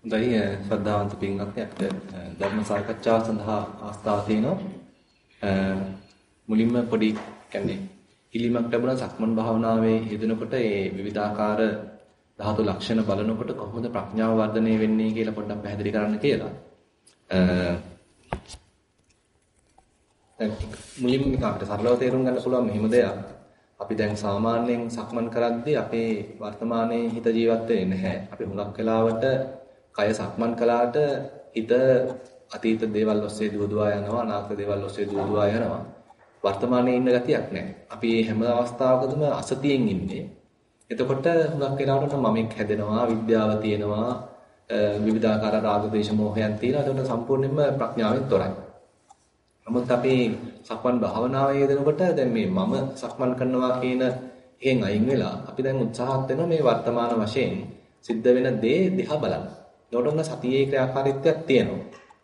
හොඳයි ශ්‍රද්ධාවන්ත පින්වත්නි අපිට ධර්ම සාකච්ඡාව සඳහා අවස්ථාව තියෙනවා. මුලින්ම පොඩි කියන්නේ ඉලිමක් ලැබුණා සක්මන් භාවනාවේ යෙදෙනකොට ඒ විවිධාකාර ධාතු ලක්ෂණ බලනකොට කොහොමද ප්‍රඥාව වර්ධනය වෙන්නේ කියලා පොඩ්ඩක් පැහැදිලි කරන්න කියලා. දැන් මුලින්ම අපිට සරලව තේරුම් ගන්න පුළුවන් මෙහිම දෙයක්. අපි දැන් සාමාන්‍යයෙන් සක්මන් කරද්දී අපේ වර්තමානයේ හිත ජීවත් වෙන්නේ නැහැ. අපි හුඟක් වෙලාවට කය සක්මන් කළාට හිත අතීත දේවල් ඔස්සේ දුවදුවා යනවා, අනාගත දේවල් ඔස්සේ දුවදුවා යනවා. වර්තමානයේ ඉන්න ගතියක් නැහැ. අපි හැම අවස්ථාවකදම අසතියෙන් ඉන්නේ. එතකොට හුඟක් වෙලාවට මමෙක් හැදෙනවා, විද්‍යාව තියෙනවා, විවිධාකාර රාග දේශ මොහයන් තියෙනවා. එතකොට සම්පූර්ණයෙන්ම ප්‍රඥාවෙන් තොරයි. නමුත් අපි සක්මන් භාවනාවේ යෙදෙනකොට දැන් මේ මම සක්මන් කරනවා කියන එකෙන් අයින් වෙලා අපි දැන් උත්සාහත් වෙනවා මේ වර්තමාන වශයෙන් සිද්ධ වෙන දේ දිහා බලන්න. ඒකට සතියේ ක්‍රියාකාරීත්වයක් තියෙනවා.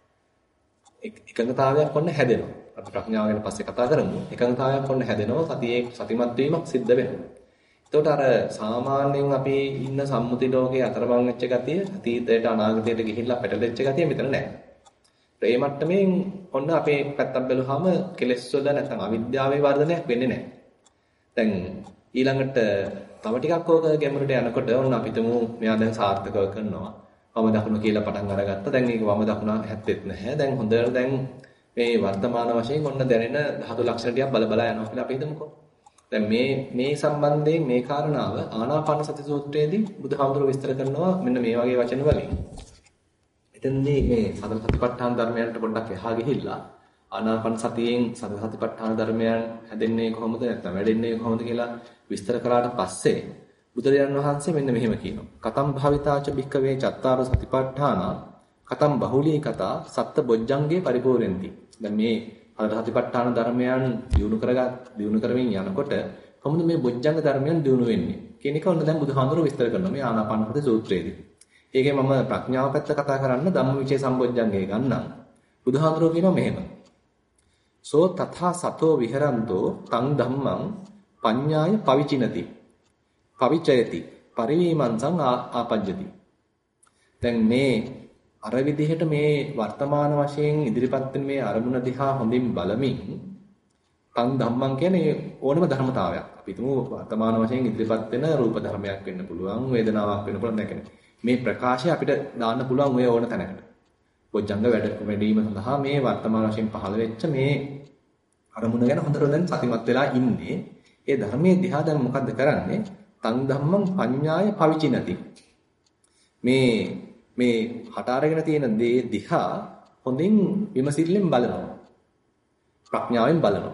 එකඟතාවයක් ඔන්න හැදෙනවා. අපි ප්‍රඥාව ගැන පස්සේ කතා කරමු. එකඟතාවයක් ඔන්න හැදෙනවා. සතියේ සතිමත් වීමක් සිද්ධ වෙනවා. එතකොට අර සාමාන්‍යයෙන් අපි ඉන්න සම්මුති ලෝකයේ අතරමං වෙච්ච ගතිය, අතීතයට අනාගතයට ගිහිල්ලා පැටලෙච්ච ගතිය මෙතන නැහැ. ඒ මට්ටමින් ඔන්න අපේ පැත්තක් බැලුවාම කෙලෙස් වල නැත්නම් අවිද්‍යාවේ වර්ධනයක් වෙන්නේ නැහැ. දැන් ඊළඟට තව ටිකක් ඕක ගැඹුරට යනකොට ඔන්න අපිටම මෙයා දැන් සාර්ථකව කරනවා. වම දකුණ කියලා පටන් අරගත්තා. දැන් මේක වම දකුණ හැත්තෙත් නැහැ. දැන් හොඳට දැන් මේ වර්තමාන වශයෙන් ඔන්න දැනෙන ධාතු ලක්ෂණ ටිකක් බල බල යනවා කියලා අපි හිතමුකෝ. දැන් මේ සම්බන්ධයෙන් මේ කාරණාව ආනාපාන සති සූත්‍රයේදී බුදුහාමුදුරුවෝ විස්තර කරනවා මෙන්න මේ වගේ වචන වලින්. එතනදී මේ සතර සතිපට්ඨාන ධර්මයන්ට පොඩ්ඩක් එහා ගිහිල්ලා ආනාපාන සතියෙන් සතර සතිපට්ඨාන ධර්මයන් හැදෙන්නේ කොහොමද නැත්නම් වැඩෙන්නේ කොහොමද කියලා විස්තර කරාට පස්සේ බුදුරජාණන් වහන්සේ මෙන්න මෙහෙම කියනවා. කතම් භාවිතාච භික්කවේ චත්තාරෝ සතිපට්ඨාන කතම් බහුලී කතා සත්ත බොජ්ජංගේ පරිපූර්ණಂತಿ. දැන් මේ සතර සතිපට්ඨාන ධර්මයන් දියුණු කරමින් යනකොට කොහොමද මේ බොජ්ජංග ධර්මයන් දියුණු වෙන්නේ කියන එක ඔන්න දැන් බුදුහාමුදුරුවෝ විස්තර කරනවා මේ ආනාපාන සති සූත්‍රයේදී. ඒකේ මම ප්‍රඥාව පැත්ත කතා කරන්න ධම්මවිචේ සම්බොජ්ජංගේ ගන්නම්. බුදුහාමුදුරුවෝ කියනවා මෙහෙම. සෝ තථා සතෝ විහරන්තෝ තං ධම්මං පඤ්ඤාය පවිචිනති. පවිචයති. පරිවීමංසං ආපජ්ජති. දැන් මේ අර විදිහට මේ වර්තමාන වශයෙන් ඉදිරිපත් වෙන මේ අරමුණ දිහා හොඳින් බලමින් තං ධම්මං කියන්නේ ඕනම ධර්මතාවයක්. අපි තුමු වර්තමාන වශයෙන් ඉදිරිපත් වෙන රූප ධර්මයක් වෙන්න පුළුවන්, වේදනාවක් වෙන්න පුළුවන් නැකනේ. මේ ප්‍රකාශය අපිට දාන්න පුළුවන් ඔය ඕන තැනකට. බොජ්ජංග වැඩිම සඳහා මේ වර්තමාන වශයෙන් පහළ වෙච්ච මේ අරමුණ ගැන හොඳට දැන් සතිමත් වෙලා ඉන්නේ. ඒ ධර්මයේ දිහා දැන් මොකද්ද කරන්නේ? තං ධම්මං පඤ්ඤාය පවිචිනති. මේ හට අරගෙන තියෙන දේ දිහා හොඳින් විමසිල්ලෙන් බලනවා. ප්‍රඥාවෙන් බලනවා.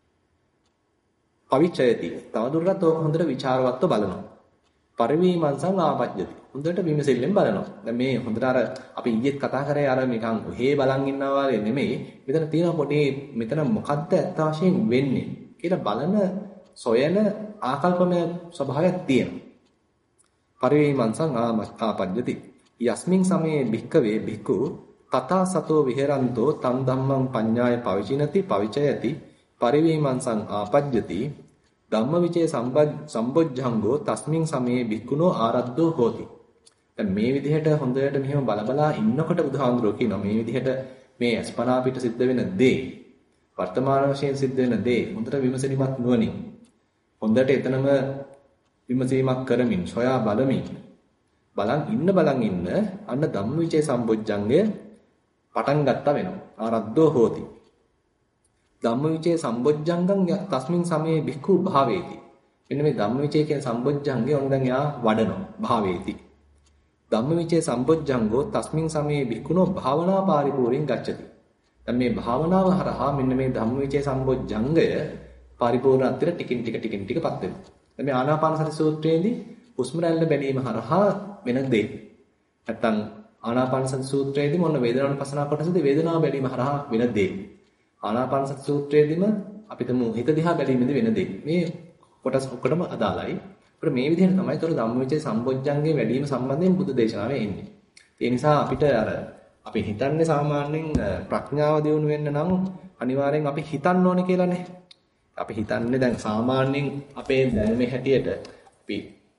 පවිචයති. තවදුරටත් ඕක හොඳට ਵਿਚාරවත්ව බලනවා. පරිවීමංසං ආපජ්ජති. හොඳට විමසිල්ලෙන් බලනවා. දැන් මේ හොඳට අර අපි ඊයේත් කතා කරේ අර නිකන් ඔහේ බලන් ඉන්නවා වගේ නෙමෙයි. මෙතන තියෙන පොඩි මෙතන මොකද්ද ඇත්ත වශයෙන් වෙන්නේ කියලා බලන සොයන ආකල්පමය ස්වභාවයක් තියෙනවා. පරිවීමංසං ආපජ්ජති. යස්මින් සමේ භික්කවේ භික්ඛු තථා සතෝ විහෙරන්තෝ තම් ධම්මං පඤ්ඤාය පවිචිනති පවිචයති පරිවීමංසං ආපජ්ජති ධම්මවිචේ සම්බොජ්ජංගෝ තස්මින් සමේ භික්ඛුනෝ ආරද්ධෝ හෝති. දැන් මේ විදිහට හොඳට මෙහෙම බලබලා ඉන්නකොට බුදුහාඳුරෝ කියනවා මේ විදිහට මේ අස්පනා පිට සිද්ධ වෙන දේ වර්තමාන වශයෙන් සිද්ධ වෙන දේ හොඳට විමසීමක් නුවණින් හොඳට එතනම විමසීමක් කරමින් සොයා බලමින් බලන් ඉන්න අන්න ධම්මවිචේ සම්බොජ්ජංගය පටන් ගත්තා වෙනවා. ආරද්ධෝ හෝති. ධම්මවිචේ සම්බොජ්ජංගං තස්මින් සමේ භික්ඛු භාවේති. මෙන්න මේ ධම්මවිචේ කියන සම්බොජ්ජංගේ ඔන්න දැන් යා වඩනවා භාවේති. ධම්මවිචේ සම්බොජ්ජංගෝ තස්මින් සමේ භික්ඛුනෝ භාවනා පරිපූර්ණං ගච්ඡති. දැන් මේ භාවනාව හරහා මෙන්න මේ ධම්මවිචේ සම්බොජ්ජංගය පරිපූර්ණත්වයට ටිකින් ටිකපත් වෙනවා. දැන් මේ ආනාපාන සති සූත්‍රයේදී හුස්ම රැල්ල බැලීම හරහා වෙන දේ. නැත්තම් ආනාපාන සති සූත්‍රයේදී මොන වේදනානුපස්සනා කොටසදී වේදනාව බැලීම හරහා වෙන දේ. ආනාපාන සති සූත්‍රයේදීම අපිටම හිත දිහා බැලීමේදී වෙන දේ. මේ කොටස් ඔක්කොටම අදාළයි. අපිට මේ විදිහට තමයි ඒතර ධම්මවිචේ සම්බොජ්ජංගේ වැඩිම සම්බන්ධයෙන් බුදු දේශනාවේ එන්නේ. ඒ නිසා අපිට අපි හිතන්නේ සාමාන්‍යයෙන් ප්‍රඥාව දියුණු වෙන්න නම් අනිවාර්යෙන් අපි හිතන්න ඕනේ කියලානේ. අපි හිතන්නේ දැන් සාමාන්‍යයෙන් අපේ දැනුමේ හැටියට අපි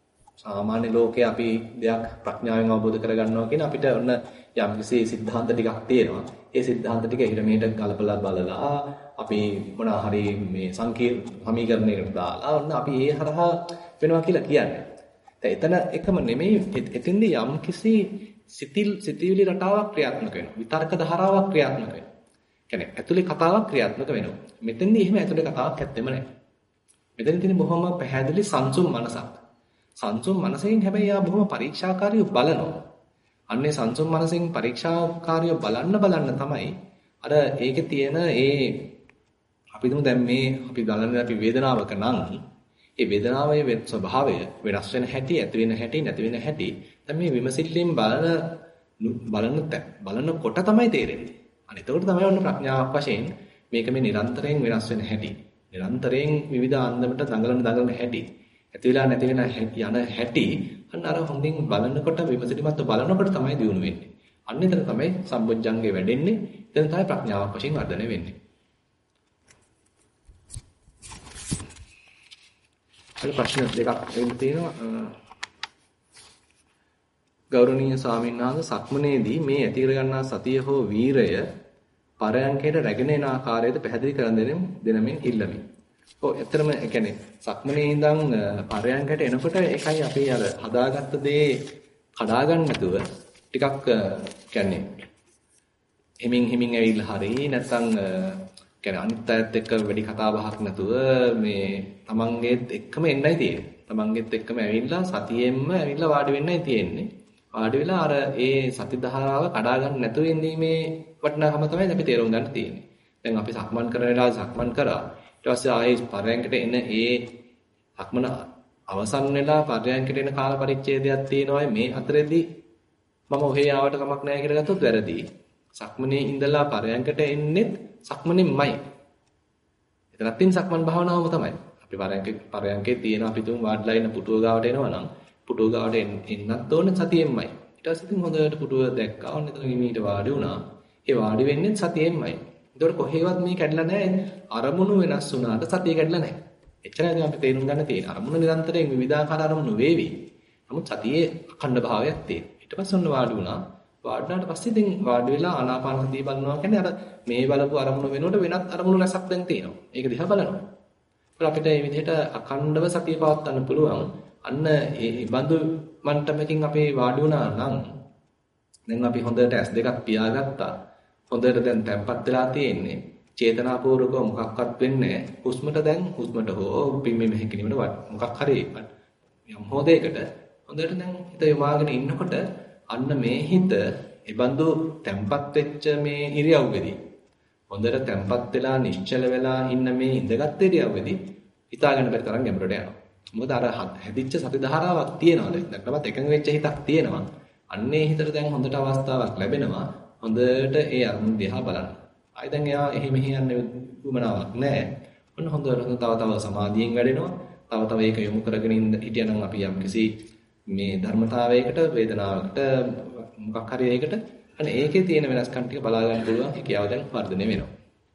සාමාන්‍ය ලෝකයේ අපි දෙයක් ප්‍රඥාවෙන් අවබෝධ කරගන්නවා කියන අපිට ඔන්න යම්කිසි સિદ્ધාන්ත ටිකක් තියෙනවා. ඒ સિદ્ધාන්ත ටික ඊට මෙහෙට ගලපලා බලලා අපි මොනවා හරි මේ සමීකරණයකට දාලා ඔන්න අපි ඒ හරහා වෙනවා කියලා කියන්නේ. දැන් එතන එකම නෙමෙයි එතෙන්දී යම්කිසි සිතිවිලි රටාවක් ක්‍රියාත්මක වෙනවා. විතර්ක ධාරාවක් ක්‍රියාත්මක වෙනවා. කියන්නේ ඇතුලේ කතාවක් ක්‍රියාත්මක වෙනවා. මෙතෙන්දී එහෙම ඇතුලේ කතාවක් ඇත්තෙම නැහැ. මෙතන තියෙන බොහොම පැහැදිලි සංසුම් මනසක්. සංසුම් මනසෙන් හැබැයි යා බොහොම පරීක්ෂාකාරීව බලනවා. අන්නේ සංසුම් මනසෙන් පරීක්ෂාකාරීව බලන්න තමයි අර ඒකේ තියෙන අපි දුමු දැන් මේ අපි බලන්නේ අපි වේදනාවක නම් ඒ වේදනාවේ ස්වභාවය වෙනස් වෙන හැටි, ඇති වෙන හැටි, නැති වෙන හැටි දැන් මේ විමසිල්ලෙන් බලනකොට තමයි තේරෙන්නේ. අනිත් ඒකට තමයි ඔන්න ප්‍රඥාවක් වශයෙන් මේක මේ නිරන්තරයෙන් වෙනස් වෙන හැටි. නිරන්තරයෙන් විවිධ ආන්දමට දඟලන හැටි. ඇති වෙලා නැති වෙන යන හැටි අන්න අර හොඳින් බලනකොට විමසිලිමත්ව බලනකොට තමයි දියුණු වෙන්නේ. අන්න එතන තමයි සම්බොජ්ජංගේ වැඩෙන්නේ. එතන තමයි ප්‍රඥාවක් වශයෙන් වර්ධනය වෙන්නේ. හරි ප්‍රශ්න දෙකක් තියෙනවා. ගෞරවනීය ස්වාමීන් වහන්සේ සක්මනේදී මේ ඇති කර ගන්නා සතිය හෝ වීරය පරයන්කයට රැගෙන එන ආකාරයද පැහැදිලි කර දෙනමින් ඉල්ලමි. ඔව් ඇත්තටම ඒ කියන්නේ සක්මනේ ඉඳන් පරයන්කට එනකොට ඒකයි අපි අර හදාගත්ත දේ කඩා ගන්න නැතුව ටිකක් කියන්නේ හිමින් ඇවිල්ලා හරි නැත්නම් කියන්නේ අනිත් අයත් එක්ක වැඩි කතා බහක් නැතුව මේ තමන්ගේත් එක්කම එන්නයි තියෙන්නේ. තමන්ගේත් එක්කම ඇවිල්ලා සතියෙන්ම ඇවිල්ලා වාඩි වෙන්නයි තියෙන්නේ. වාඩි වෙලා අර ඒ සති ධාරාව කඩා ගන්න නැතුව ඉඳීමේ වටිනාකම තමයි අපි තේරුම් ගන්න තියෙන්නේ. දැන් අපි සක්මන් කරන වෙලාවේ සක්මන් කරා ඊට පස්සේ ආයේ පරයන්කට එන සක්මන අවසන් වෙලා පරයන්කට එන කාල පරිච්ඡේදයක් තියෙනවා. මේ අතරේදී මම ඔහේ ආවට කමක් නැහැ කියලා ගත්තොත් වැරදි. සක්මනේ ඉඳලා පරයන්කට එන්නෙත් සක්මනේමයි. එතනත් තියෙන සක්මන් භාවනාවම තමයි. අපි පරයන්කේ තියෙන අපි තුන් වාඩිලා ඉන්න පුටුව ගාවට එනවා නම් පුටුව ගාවට එන්නත් ඕනේ සතියෙන්මයි. ඊට පස්සේ ඉතින් හොඳට පුටුව දැක්කා. ඔන්න එතන හිමීට වාඩි වුණා. ඒ වාඩි වෙන්නේ සතියෙන්මයි. ඒතකොට කොහේවත් මේ කැඩලා නැහැ. අරමුණු වෙනස් වුණාට සතිය කැඩලා නැහැ. එච්චරයි අපි තේරුම් ගන්න තියෙන්නේ. අරමුණු නිරන්තරයෙන් විවිධාකාර අරමුණු වේවි. නමුත් සතියේ අඛණ්ඩ භාවයක් තියෙනවා. ඊට පස්සේ ඔන්න වාඩි වුණා. වාඩිනාට පස්සේ ඉතින් වාඩි වෙලා ආනාපාන සතිය බලනවා කියන්නේ අර මේ බලපු අරමුණු වෙනකොට වෙනත් අරමුණු රසක් දැන් තියෙනවා. ඒක දිහා බලනවා. ඒත් අපිට මේ විදිහට අඛණ්ඩව සතිය පවත්වන්න පුළුවන්. අන්න ඒ බඳු මට්ටමකින් අපි වාඩි වුණා නම් දැන් අපි හොඳට S2ක් පියාගත්තා. හොඳට දැන් තැම්පත් වෙලා තියෙන්නේ. චේතනාපූර්වකව මොකක්වත් වෙන්නේ නැහැ. හුස්මට හෝ පිම්බීම හැකිනීමට මොකක් හරි යම් හොදයකට හොඳට දැන් හිත යොමාගෙන ඉන්නකොට අන්න මේ හිත ඒබඳු තැම්පත් වෙච්ච මේ ඉරියව්වේදී හොඳට තැම්පත් වෙලා නිශ්චල වෙලා ඉන්න මේ ඉඳගත් ඉරියව්වේදී හිතාගන්න බැරි තරම් ගැඹුරට යනවා. මොකද අර හැදිච්ච සති ධාරාවක් තියෙනවා. දැන් එකඟ වෙච්ච හිතක් තියෙනවා. අන්නේ හිතට දැන් හොඳට අවස්ථාවක් ලැබෙනවා. හොඳට ඒ අරමුණ දිහා බලන්න. ආයි දැන් එයා එහෙ මෙහෙ යන්නේ උමනාවක් නැහැ. ඔන්න හොඳට තව සමාධියෙන් වැඩෙනවා. තව ඒක යොමු කරගෙන හිටියනම් අපි යම්කිසි මේ ධර්මතාවයකට වේදනාවකට මොකක් හරි එකකට අනේ ඒකේ තියෙන වෙනස්කම් ටික බලා ගන්න පුළුවන් හැකියාව දැන් වර්ධනය වෙනවා.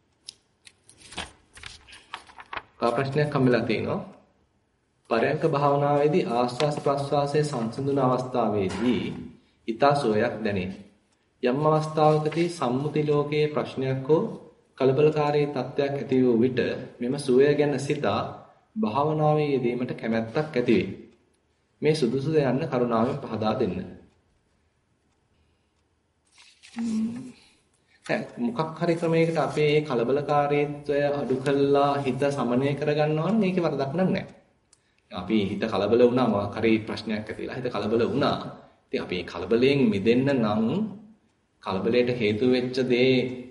තව ප්‍රශ්නයක් හම්බෙලා තියෙනවා. පරයන්ක භාවනාවේදී ආස්වාස ප්‍රස්වාසයේ සංසිඳුන අවස්ථාවේදී ඊතා සෝයක් දැනේ. යම් අවස්ථාවකදී සම්මුති ලෝකයේ ප්‍රශ්නයක් හෝ කලබලකාරී තත්ත්වයක් ඇති වූ විට මෙම සෝය ගැන සිතා භාවනාවේ යෙදීමට කැමැත්තක් ඇති වේ. මේ සුදුසුද යන්න කරුණාවෙන් පහදා දෙන්න. මොකක් හරි ක්‍රමයකට අපේ මේ කලබලකාරීත්වය අඩු කළා හිත සමනය කරගන්නවා නම් මේකේ වරදක් නැහැ. අපි හිත කලබල වුණා මොකක් හරි ප්‍රශ්නයක් ඇතිලා හිත කලබල වුණා. ඉතින් අපි කලබලයෙන් මිදෙන්න නම් කලබලයට හේතු වෙච්ච දේ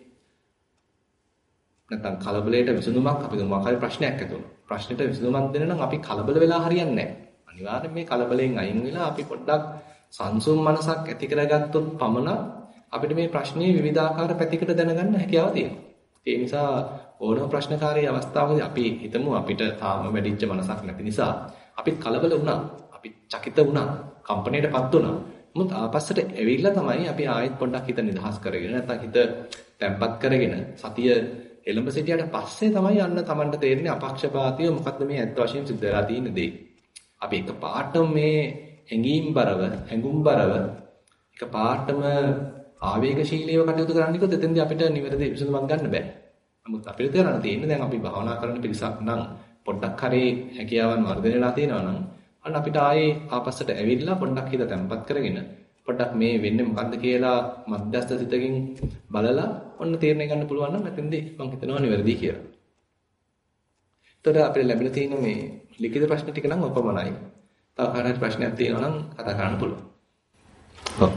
නැත්නම් කලබලයට විසඳුමක් අපි මොකක් හරි ප්‍රශ්නයක් ඇති වුණා. ප්‍රශ්නෙට විසඳුමක් දෙන්න නම් අපි කලබල වෙලා හරියන්නේ නැහැ. අනිවාර්යෙන් මේ කලබලෙන් අයින් වෙලා අපි පොඩ්ඩක් සංසුම් මනසක් ඇති කරගත්තොත් පමණක් අපිට මේ ප්‍රශ්නේ විවිධාකාර පැතිකඩ දැනගන්න හැකියාව තියෙනවා. ඒ නිසා ඕනම ප්‍රශ්නකාරී අවස්ථාවකදී අපි හිතමු අපිට තාම වැඩිච්ච මනසක් නැති නිසා අපිත් කලබල වුණා. අපි චකිත වුණා. කම්පණයටපත් වුණා. මුත් ආපස්සට ඇවිල්ලා තමයි අපි ආයෙත් පොඩ්ඩක් හිත නිදහස් කරගෙන නැත්නම් හිත තැම්පත් කරගෙන සතිය එළඹ සිටියට පස්සේ තමයි යන්න Tamanට තේරෙන්නේ අපක්ෂපාතීව මොකද්ද මේ ඇත්ත වශයෙන් සිද්ධ වෙලා තියෙන දේ. අපි එකපාරටම මේ හැඟුම්බරව එක පාටම ආවේගශීලීව කටයුතු කරන්න කිව්වොත් එතෙන්දී අපිට නිවැරදි විසඳුමක් ගන්න බෑ. නමුත් අපිට කරන්න තියෙන්නේ දැන් අපි භාවනා කරන පිරිසක් නම් පොඩ්ඩක් හරි හැකියාවන් වර්ධනය වෙලා තියෙනවා නම් අන්න අපිට ආයේ ආපස්සට ඇවිල්ලා පොඩ්ඩක් හිත තැම්පත් කරගෙන පොඩ්ඩක් මේ වෙන්නේ මොකද්ද කියලා මධ්‍යස්ථ සිතකින් බලලා ඔන්න තීරණය ගන්න පුළුවන් නම් එතෙන්දී මම හිතනවා නිවැරදි කියලා. ඒතර අපිට ලැබිලා තියෙන මේ ලිඛිත ප්‍රශ්න ටික නම් ඔපමණයි. තව කාට ප්‍රශ්නයක් තියෙනවා නම් කතා කරන්න පුළුවන්. ඔව්.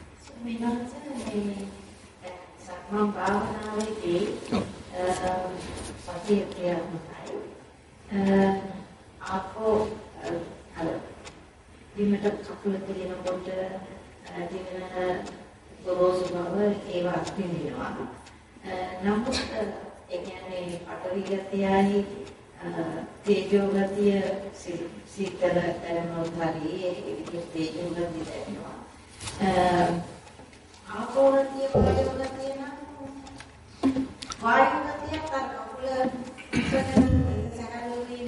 සක්මන් භාවනාවේදී සතිය කියනවායි ආපෝ අර විමත කකුල තියනකොට දිනන ගොරෝසු බව ඒවා පිළිනවා. නමුත් ඒ කියන්නේ අටවි ගතියයි තේජෝ ගතිය සීතල දැනෙනවාරි ඒ තේජෝ ගතිය දැනෙනවා. ආපෝ ගතිය වායු ගතිය නම් වායු ගතිය කකුල සැකලු වීම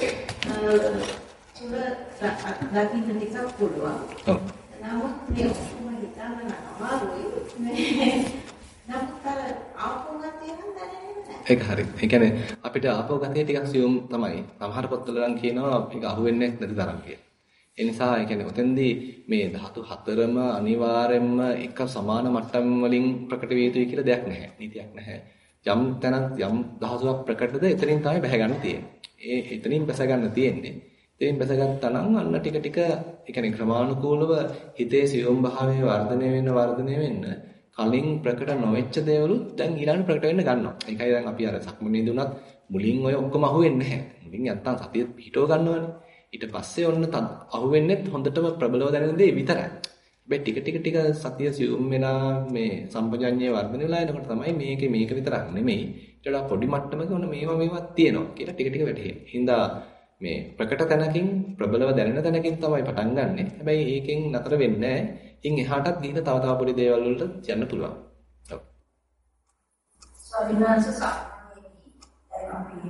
දකින්න ටිකක් පුළුවන්. නමුත් මේ ඔක්කොම හිතන්න අමාරුයි. නමුත් අර ආපෝ ගතිය නම් දැනෙන්නේ නැහැ. ඒක හරි. ඒ කියන්නේ අපිට ආපෝ ගතිය ටිකක් සියුම් තමයි. සමහර පොත්වල නම් කියනවා ඒක අහුවෙන්නේ නැති තරම් කියලා. ඒ නිසා ඒ කියන්නේ ඔතෙන්දී මේ ධාතු හතරම අනිවාර්යයෙන්ම එක සමාන මට්ටම් වලින් ප්‍රකට විය යුතුයි කියලා දෙයක් නැහැ. නීතියක් නැහැ. යම් තැනක් යම් දහසක් ප්‍රකටද එතනින් තමයි බැහැ ගන්න තියෙන්නේ. ඒ එතනින් බැස ගන්න තියෙන්නේ. එතනින් බැසගත්තා නම් අන්න ටික ටික ඒ කියන්නේ ක්‍රමානුකූලව හිතේ සියුම් භාවයේ වර්ධනය වෙන්න කලින් ප්‍රකට නොවෙච්ච දේවලුත් දැන් ඊළඟ ප්‍රකට වෙන්න ගන්නවා. ඒකයි දැන් අපි අර සක්මනේදී උනත් මුලින් ඔය ඔක්කොම අහුවෙන්නේ නැහැ. මුලින් නැත්තම් සතිය පිටව ගන්නවනේ. ඊට පස්සේ ඔන්න අහුවෙන්නේ හොඳටම ප්‍රබලව දැනෙන දේ විතරයි. හැබැයි ටික සතිය සියුම් වෙනා මේ සම්පජඤ්ඤයේ වර්ධනය වෙලා එනකොට තමයි මේක විතරක් නෙමෙයි. ඊට වඩා පොඩි මට්ටමක ඔන්න මේවා තියෙනවා කියලා ටික වැටහෙන්නේ. හින්දා මේ ප්‍රකට තැනකින් ප්‍රබලව දැනෙන තැනකින් තමයි පටන් ගන්නෙ. හැබැයි ඒකෙන් නතර වෙන්නේ නැහැ. ඉන් එහාටත් ගිහින් තව පොඩි දේවල් වලට යන්න පුළුවන්. ඔව්. ස්වාමීනාංශ සාමාන්‍යයෙන් අපි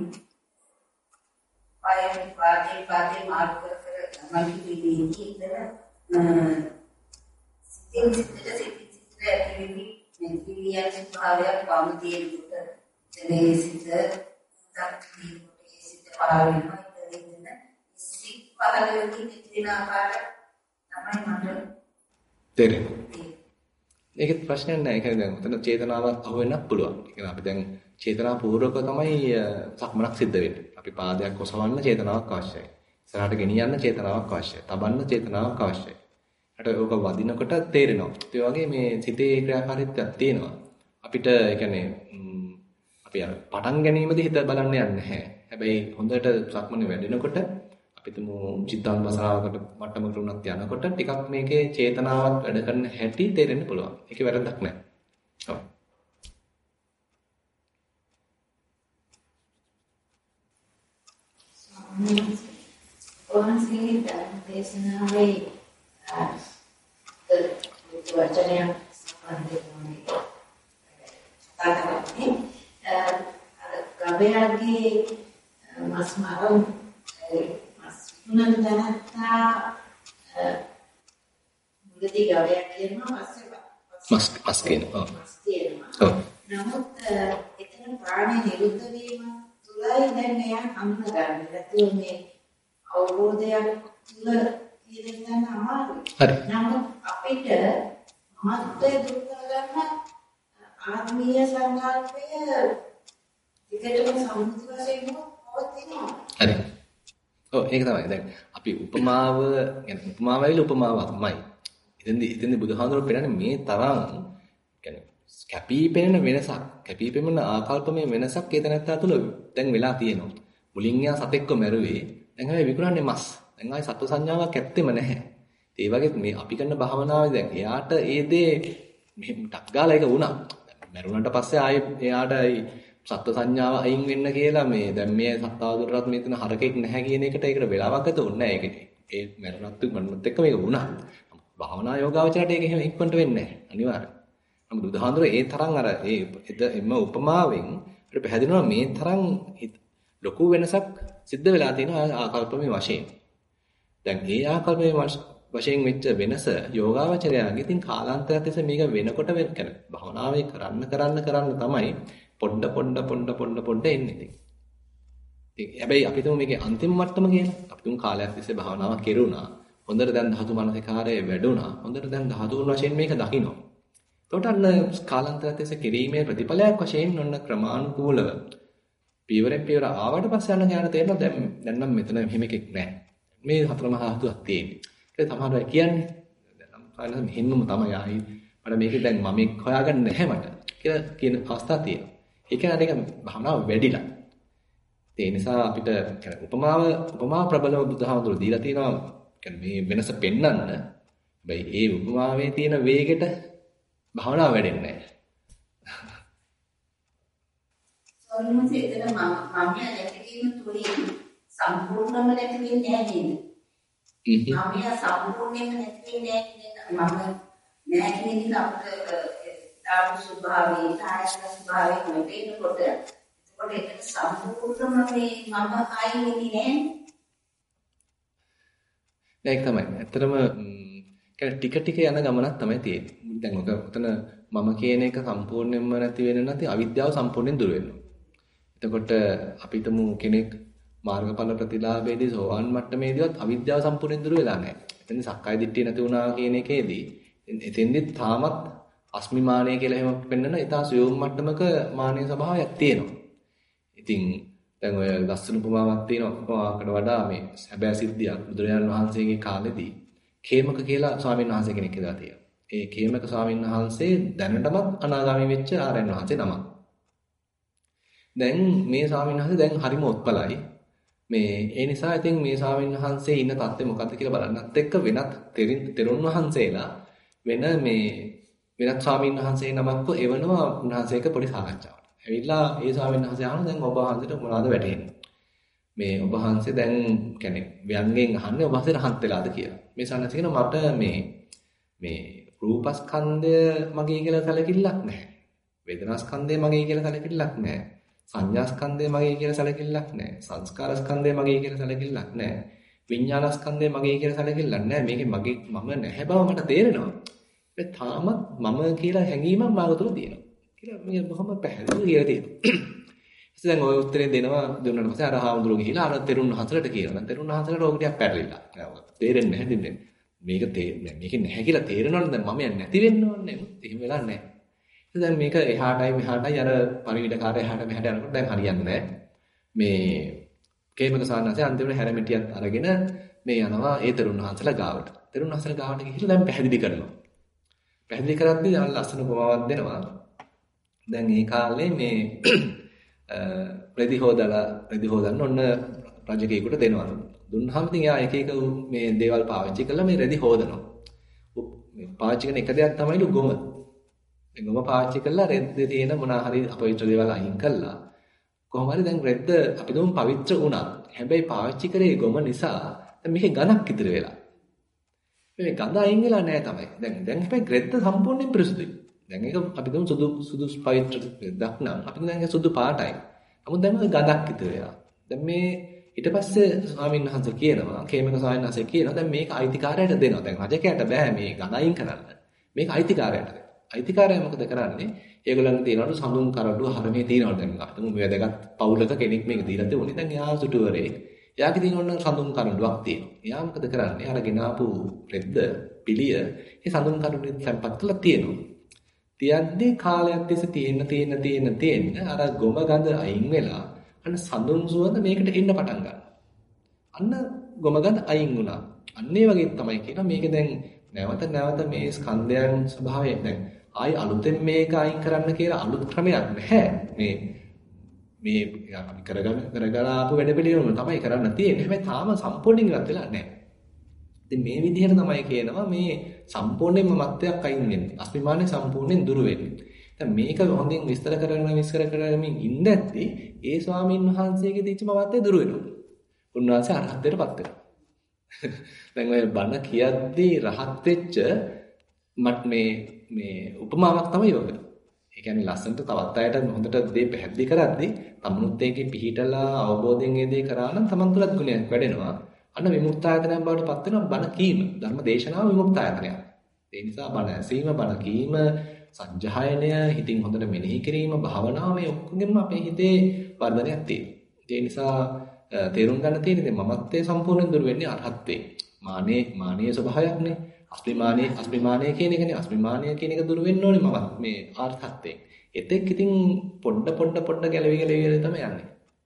පාදේ මාර්ග කර මල්ටි වීඩියෝ ඉදලා සිතින් ඇතිවෙමි මෙන්තිලියන් ස්වභාවයක් වම තියෙනකොට එනේ සිත දක්වී සිත පාවෙන්න ඉතින් සිත් පාවෙන්න ඉතින් ආකාර තමයි මට තේරෙන්නේ. ඒකෙත් ප්‍රශ්නයක් නැහැ. ඒ කියන්නේ දැන් උතන චේතනාවක් අහු වෙන්නත් පුළුවන්. ඒ කියන්නේ අපි දැන් චේතනාපූර්වක තමයි සක්මනක් සිද්ධ වෙන්නේ. අපි පාදයක් ඔසවන්න චේතනාවක් අවශ්‍යයි. ඉස්සරහට ගෙනියන්න චේතනාවක් අවශ්‍යයි. තබන්න චේතනාවක් අවශ්‍යයි. ඊට ඕක වදිනකොට තේරෙනවා. ඒ වගේ මේ සිතේ ක්‍රියාකාරීත්වයක් තියෙනවා. අපිට ඒ කියන්නේ අපි අර පටන් ගැනීමදී හිත බලන්න යන්නේ නැහැ. හැබැයි හොඳට සක්මනේ වැඩෙනකොට අපි තුමු චිත්තානුපසනාවකට මට්ටමකට උනත් යනකොට ටිකක් මේකේ චේතනාවක් වැඩ කරන හැටි තේරෙන්න පුළුවන්. ඒකේ වැරද්දක් නැහැ. ඔව්. ඔන්සේ දේශනාවේ වචනය සම්බන්ධයි. ගවයාගේ මස් මරම් මස් තුනන්දනත්තා මුලදී ගවයා කියනවා මස් කියනවා. නමුත් එතන ප්‍රාණය නිරුද්ධ වීම තුලයි දැන් මෙයා හඳුනගන්නේ. නැතුව මේ අවබෝධයක් තුල ඉඳන් අමාරුයි. නමුත් අපිට මහත්ය දුක ගන්න ආත්මීය සංකල්පය විකටම සම්මුති වශයෙන් පවතිනවා. හරි. ඔව් ඒක තමයි. දැන් අපි උපමාව يعني උපමාවයිල උපමාවක්මයි. ඉතින්දී බුදුහාමුදුරුවෝ පෙන්නන්නේ මේ තරම් يعني කැපිපෙනෙන වෙනසක්, කැපිපෙනෙන ආකල්පමය වෙනසක් ඒ තැනත්තා තුළ දැන් වෙලා තියෙනවා. මුලින් යා සතෙක්ව මැරුවේ. දැන් හැබැයි විකුණන්නේ මස්. දැන් ආයේ සත්ව සංඥාවක් ඇත්තෙම නැහැ. ඒ වගේ මේ අපි කරන භාවනාවේ දැන් එයාට ඒ දේ මෙහෙම ටක් ගාලා ඒක වුණා. මැරුණාට පස්සේ ආයේ එයාට සත්ව සංඥාව අයින් වෙන්න කියලා මේ දැන් මේ සත්තාවදුරටත් මෙතන හරකෙක් නැහැ කියන එකට ඒකට වෙලාවක් ගත වුණේ නැහැ. ඒකට ඒ මැරුණත් එක්ක මේක වුණා. භාවනා යෝගාවචරයට ඒක එහෙම ඉක්මනට වෙන්නේ නැහැ. අනිවාර්යයෙන්. නමුත් බුදුහාඳුරේ ඒ තරම් අර එම උපමාවෙන් අපිට පැහැදිලිනවා මේ තරම් ලොකු වෙනසක් සිද්ධ වෙලා තියෙන ආකල්පමේ වශයෙන්. දැන් ඒ ආකල්පමේ වශයෙන් වෙච්ච වෙනස යෝගාවචරයාගේ ඉතින් කාලාන්තරයක් තිස්සේ මේක වෙනකොට භවනාවේ කරන්න තමයි පොඩ එන්නේ ඉතින්. හැබැයි අපි තුමු මේකේ අන්තිම මට්ටම කියලා. අපි තුමු කාලයක් තිස්සේ භවනාව කෙරුණා. හොඳට දැන් ධාතු මනසිකාරය වැඩුණා. හොඳට දැන් ධාතුන් වශයෙන් මේක දකින්න. එතකොට අන්න කාලාන්තරයක් තිස්සේ කිරීමේ ප්‍රතිඵලයක් වශයෙන් ඔන්න ක්‍රමානුකූලව පියවරෙන් පියවර ආවට පස්සේ යන ඥාන තේරෙනවා දැන් නම් මෙතන මෙහෙම එකක් නැහැ. මේ හතර මහා ධාතුවක් තියෙන්නේ. ඒක තමයි අය කියන්නේ. දැන් නම් කාලෙම මෙහෙමම තමයි ආයි මට මේක දැන් මම එක් හොයාගන්න නැහැ මට කියලා කියන අවස්ථා තියෙනවා. ඒ කියන්නේ ඒක භවනාව වැඩිලා. ඒ නිසා අපිට උපමා ප්‍රබලව බුදුහාමුදුරු දීලා තියෙනවා. කියන්නේ මේ වෙනස පෙන්වන්න. හැබැයි ඒ උපමාවේ තියෙන වේගෙට භවනාව වැඩෙන්නේ නැහැ. සෝනිමුසේ එතන මම නැතිවීම තුලින් සම්පූර්ණම නැති වෙන්නේ නැහැ නේද? මම සම්පූර්ණයෙන්ම නැති වෙන්නේ නැහැ. මම නැහැ කියන අපිට තාම ස්වභාවයේ තායක ස්වභාවයේ මෙතනකොට ඒක සම්පූර්ණම මේ මම ආයි වෙන්නේ නැහැ. ඒක තමයි. ඇත්තටම ටික ටික යන ගමනක් තමයි තියෙන්නේ. දැන් ඔතන මම කියන එක සම්පූර්ණයෙන්ම නැති වෙන්නේ නැති අවිද්‍යාව සම්පූර්ණයෙන් දුර වෙනවා. එතකොට අපි තමු කෙනෙක් මාර්ගඵල ප්‍රතිලාභයේදී සෝවාන් මට්ටමේදීවත් අවිද්‍යාව සම්පූර්ණයෙන් දුර වෙලා නැහැ. එතෙන් සක්කාය දිට්ඨිය නැති වුණා කියන එකේදී එතෙන්දි තාමත් අස්මිමානය කියලා එහෙම පෙන්නන ඊටා සුයෝම් මට්ටමක මානීය ස්වභාවයක් තියෙනවා. ඉතින් දැන් ඔය ලස්සන උපමාවක් තියෙනවා. උපමාවකට වඩා මේ සැබෑ සිද්ධියක් බුදුරජාණන් වහන්සේගේ කාලෙදී කේමක කියලා ස්වාමීන් වහන්සේ කෙනෙක් ඉඳලා තියෙනවා. ඒ කේමක ස්වාමීන් වහන්සේ දැනටමත් අනාගාමී වෙච්ච ආරයන් වහන්සේ නමක්. දැන් මේ ස්වාමීන් වහන්සේ දැන් හරිම උත්පලයි. මේ ඒ නිසා ඉතින් මේ ස්වාමීන් වහන්සේ ඉන්න තත්ත්වය මොකද්ද කියලා බලන්නත් එක්ක වෙනත් තෙරුන් වහන්සේලා වෙනත් ස්වාමීන් වහන්සේ නමක්ව එවනවා උන්වහන්සේක පොඩි සාකච්ඡාවක්. ඇවිල්ලා ඒ ස්වාමීන් වහන්සේ අහනවා දැන් ඔබ වහන්සේට මොනවද වැටහෙන්නේ? මේ ඔබ වහන්සේ දැන් කියන්නේ ව්‍යංගයෙන් අහන්නේ ඔබ වහන්සේ රහත් වෙලාද කියලා. මේ සන්නස කියන මට මේ රූපස්කන්ධය මගේ කියලා සැලකිල්ලක් නැහැ. වේදනාස්කන්ධය මගේ කියලා සැලකිල්ලක් නැහැ. සංඥාස්කන්ධය මගේ කියලා සැලකිල්ලක් නැහැ. සංස්කාරස්කන්ධය මගේ කියලා සැලකිල්ලක් නැහැ. විඥානස්කන්ධය මගේ කියලා සැලකිල්ලක් නැහැ. මේකේ මම නැහැ බව මට තේරෙනවා. ඒ තාමත් මම කියලා හැඟීමක් මාව තුළ තියෙනවා. කියලා මේ බොහොම පැහැදිලිව කියලා තියෙනවා. ඉතින් දැන් ඔය උත්තරේ දෙනවා දුන්නාට පස්සේ අර හාමුදුරුවෝ ගිහිලා අර තෙරුන් හතරට කියනවා. තෙරුන් හතරට ඕක ටිකක් පැටලිලා. තේරෙන්නේ නැහැ දෙන්නේ. මේක නැහැ කියලා තේරෙනවනේ දැන් මම නැති වෙන්න ඕනේ. එහෙම වෙලා නැහැ. ඉතින් දැන් මේක එහාටයි මෙහාටයි අර පරිවිඩකාරය එහාට මෙහාට යනකොට දැන් හරියන්නේ නැහැ. මේ කේමක සාන්නසේ අන්තිමට හැරමිටියක් අරගෙන මේ යනවා ඒ තෙරුන් හතරලා ගාවට. තෙරුන් හතරලා ගාවට ගිහිල්ලා දැන් පැහැදිලි කරනවා. පැහැදිලි කරද්දී දැන් ලස්සන උපමාවක් දෙනවා. දැන් මේ කාලේ මේ රෙදි හොදන්න ඔන්න රජකෙකුට දෙනවලු. දුන්නාම ඉතින් යා එක එක මේ දේවල් පාවිච්චි කරලා මේ රෙදි හොදනවා. මේ පාවිච්චි කරන එක දෙයක් තමයිලු ගොම. මේ ගොම පාවිච්චි කරලා රෙද්දේ තියෙන මොනවා හරි අපවිත්‍ර දේවල් අයින් කළා. කොහොම හරි දැන් රෙද්ද අපි දුම් පවිත්‍ර වුණා. හැබැයි පාවිච්චි කරේ ගොම නිසා දැන් මේකේ ගණක් ඉතිරි වෙලා. මේ ගඳ අයින් වෙලා නැහැ තමයි. දැන් හැබැයි රෙද්ද සම්පූර්ණයෙන් පිරිසුදුයි. දැන් ඒක අපි දුම් සුදු පවිත්‍ර රෙද්දක් නම් අපි දැන් ඒක සුදු පාටයි. නමුත් දැන් මේ ගඳක් ඉතිරි වෙලා. දැන් මේ ඊට පස්සේ ස්වාමීන් වහන්සේ කියනවා කේමක ස්වාමීන් වහන්සේ කියනවා දැන් මේක අයිතිකාරයට දෙනවා. දැන් රජකයට බෑ මේ ගඳ අයින් කරන්න. මේක අයිතිකාරයට දෙන්න. අයිතිකාරයා මොකද කරන්නේ? ඒගොල්ලන්ගේ තියනවලු සඳුන් කරඬුව හරමේ තියනවලු දැන් අපිට මේ වැදගත් පවුලක කෙනෙක් මේක දීලා තිබුණේ. දැන් එයා සුටුවරේ. එයාගේ තියෙනවලු සඳුන් කරඬුවක් තියෙනවා. එයා මොකද කරන්නේ? අරගෙන ආපු රෙද්ද පිළිය ඒ සඳුන් කරඬුවේ තැම්පත් කරලා තියෙනවා. තියද්දී කාලයක් තිස්සේ තියෙන අර ගොම ගඳ අයින් වෙලා අන්න සඳුන් සුවඳ මේකට එන්න පටන් ගන්නවා. අන්න ගොම ගඳ අයින් වුණා. අන්න ඒ වගේ තමයි කියනවා මේක දැන් නැවත මේ ස්කන්ධයන් ස්වභාවය දැන් ආයි අලුතෙන් මේක අයින් කරන්න කියලා අලුත් ක්‍රමයක් නැහැ. මේ අපි කරගෙන ආපු වැඩ පිළිවෙලම තමයි කරන්න තියෙන්නේ. හැබැයි තාම සම්පූර්ණයෙන් ඉවත් වෙලා නැහැ. ඉතින් මේ විදිහට තමයි කියනවා මේ සම්පූර්ණයෙන්ම මත්යක් අයින් වෙන්නේ. අස්මිමානේ සම්පූර්ණයෙන් දුර වෙන්නේ. දැන් මේක හොඳින් විස්තර කරමින් ඉඳද්දී ඒ ස්වාමීන් වහන්සේගේ දීච්ච මවත්තේ දුර වෙනවා. උන්වහන්සේ අරහත්ත්වයටපත් වෙනවා. දැන් ඔය බණ කියද්දී රහත් වෙච්ච මට මේ උපමාවක් තමයි යෝග. ඒ කියන්නේ ලස්සනට තවත් අයට හොඳට දේ පැහැදිලි කරද්දී තමනුත් ඒකේ පිහිටලා අවබෝධයෙන් ඒ දේ කරා නම් තමන් තුළත් ගුණයක් වැඩෙනවා. අන්න විමුක්තායතනයක් බවට පත් වෙනවා බණ කීම. ධර්ම දේශනාව විමුක්තායතනයක්. ඒ නිසා බණ ඇසීම, බණ කීම, සජ්ජායනය, හිතින් හොඳට මෙනෙහි කිරීම, භාවනාව මේ ඔක්කොගෙම අපේ හිතේ වර්ධනයක් තියෙනවා. ඒ නිසා තේරුම් ගන්න තියෙන්නේ දැන් මමත්වයේ සම්පූර්ණයෙන් දුර වෙන්නේ අරහත්ත්වේ. මානීය ස්වභාවයක්නේ. අස්මිමානීය කියන එකනේ. අස්මිමානීය කියන එක දුර වෙන්න ඕනේ මමත් මේ අරහත්ත්වේ. එතෙක් ඉතින් පොඩ ගැලවි තමයි යන්නේ.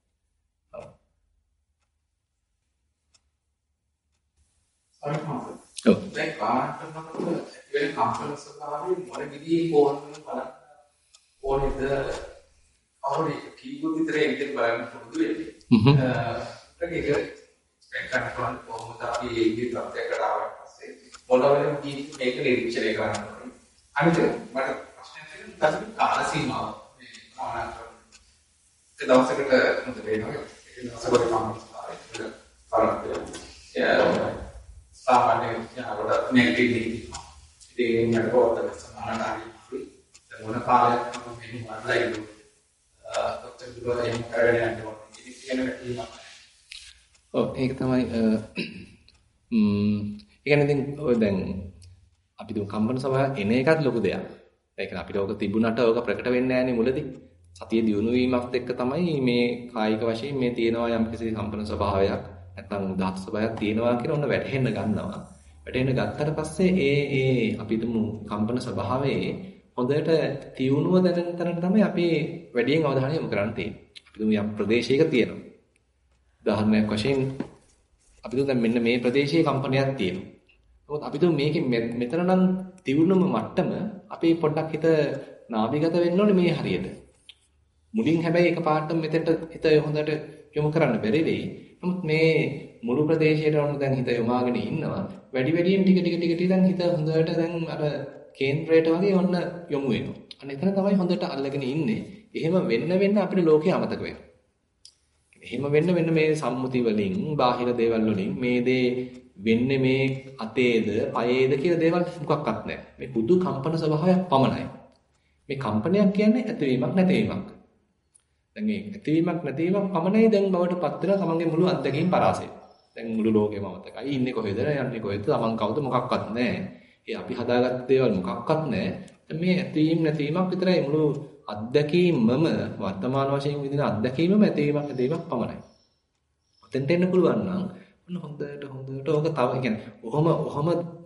ඔව්. දැන් කාන්ටනකට වෙන කම්පන ස්වභාවයෙන් මොන විදිහේ කොහොමද බලන්න ඕනේද? අවුරුදු කීප විතරේ ඉතින් බලන්න පුරුදු වෙන්නේ. ඒක එක්කන් කොහොමද අපි ඒ තත්ත්වයකට ආවට පස්සේ මොනවද මේක නිරීක්ෂණය කරන්න ඕනේ. අනිත් මට ප්‍රශ්නයක් තියෙනවා කාල සීමාව. මේ ආනන්තර ඒ දවසකට මොකද වෙන්නේ? ඒ දවසකට සාමාන්‍ය යනකොට නෙගටිව් ඉතින් මට පොතක් සමානයි මොන කාලයක් මම මෙහෙම වඩලා ඉන්නවා ડોක්ටර් දුරේ කරගෙන යනවා ඉතින් කියන එක ඔව් ඒක තමයි ඒ කියන්නේ ඉතින් ඔය දැන් අපි දුම් කම්පන සභාව එන එකත් ලොකු දෙයක්. ඒ කියන්නේ අපිට ඕක තිබුණාට ඕක ප්‍රකට වෙන්නේ නැහැනේ මුලදී. සතිය දියුණු වීමත් එක්ක තමයි මේ කායික වශයෙන් මේ තියෙනවා යම් කිසි කම්පන ස්වභාවයක් නැත්නම් ධාතු ස්වභාවයක් තියෙනවා කියලා ඔන්න වැටහෙන්න ගන්නවා. වැටෙන්න ගත්තට පස්සේ ඒ අපි දුමු කම්පන ස්වභාවයේ හොඳට තියුණුව දැනෙන තැනට තමයි අපි වැඩියෙන් අවධානය යොමු කරන්න තියෙන්නේ. අපි දුමු යම් ප්‍රදේශයක තියෙනවා. උදාහරණයක් වශයෙන් අපි දුමු දැන් මෙන්න මේ ප්‍රදේශයේ කම්පනයක් තියෙනවා. නමුත් අපි දුමු මේකේ මෙතන නම් තියුණුම මට්ටම අපි පොඩ්ඩක් හිත නාභිගත වෙන්න ඕනේ මේ හරියට. මුලින් හැබැයි එකපාරටම මෙතෙන්ට හිත හොඳට යොමු කරන්න බැරි වෙයි. නමුත් මේ මුළු ප්‍රදේශයට වුණ දැන් හිත යොමාගෙන ඉන්නවා. වැඩියෙන් ටික දැන් හිත හොඳට දැන් අර කේන්ද්‍රයට වගේ ඔන්න යොමු වෙනවා. අන්න එතන තමයි හොඳට අල්ලගෙන ඉන්නේ. එහෙම වෙන්න අපිට ලෝකේ අමතක වෙනවා. එහෙම වෙන්න මේ සම්මුති වලින්, බාහිර දේවල් වලින් මේ දේ වෙන්නේ මේ අතේද, පයේද කියලා දේවල් මොකක්වත් නැහැ. මේ බුදු කම්පන ස්වභාවයක් පමණයි. මේ කම්පනයක් කියන්නේ ඇතිවීමක් නැතිවීමක්. දැන් මේ ඇතිවීමක් නැතිවීමක් පමණයි දැන් බවට පත් වෙන තමන්ගේ මුළු අත්දැකීම් පරාසය. දැන් මුළු ලෝකෙම අමතකයි. ඉන්නේ කොහෙද? යන්නේ කොහෙද? තමන් කවුද? මොකක්වත් නැහැ. ඒ අපි හදාගත්ත දේවල් මොකක්වත් නැහැ. මේ ඇතිවීම නැතිවීමක් විතරයි මුළු අත්දැකීමම වර්තමාන වශයෙන් විඳින අත්දැකීමම ඇතිවීමක් නැතිවීමක් පමණයි. ඔතෙන්ට එන්න පුළුවන් නම් ඔන්න හොඳට ඕක තව කියන්නේ ඔහොම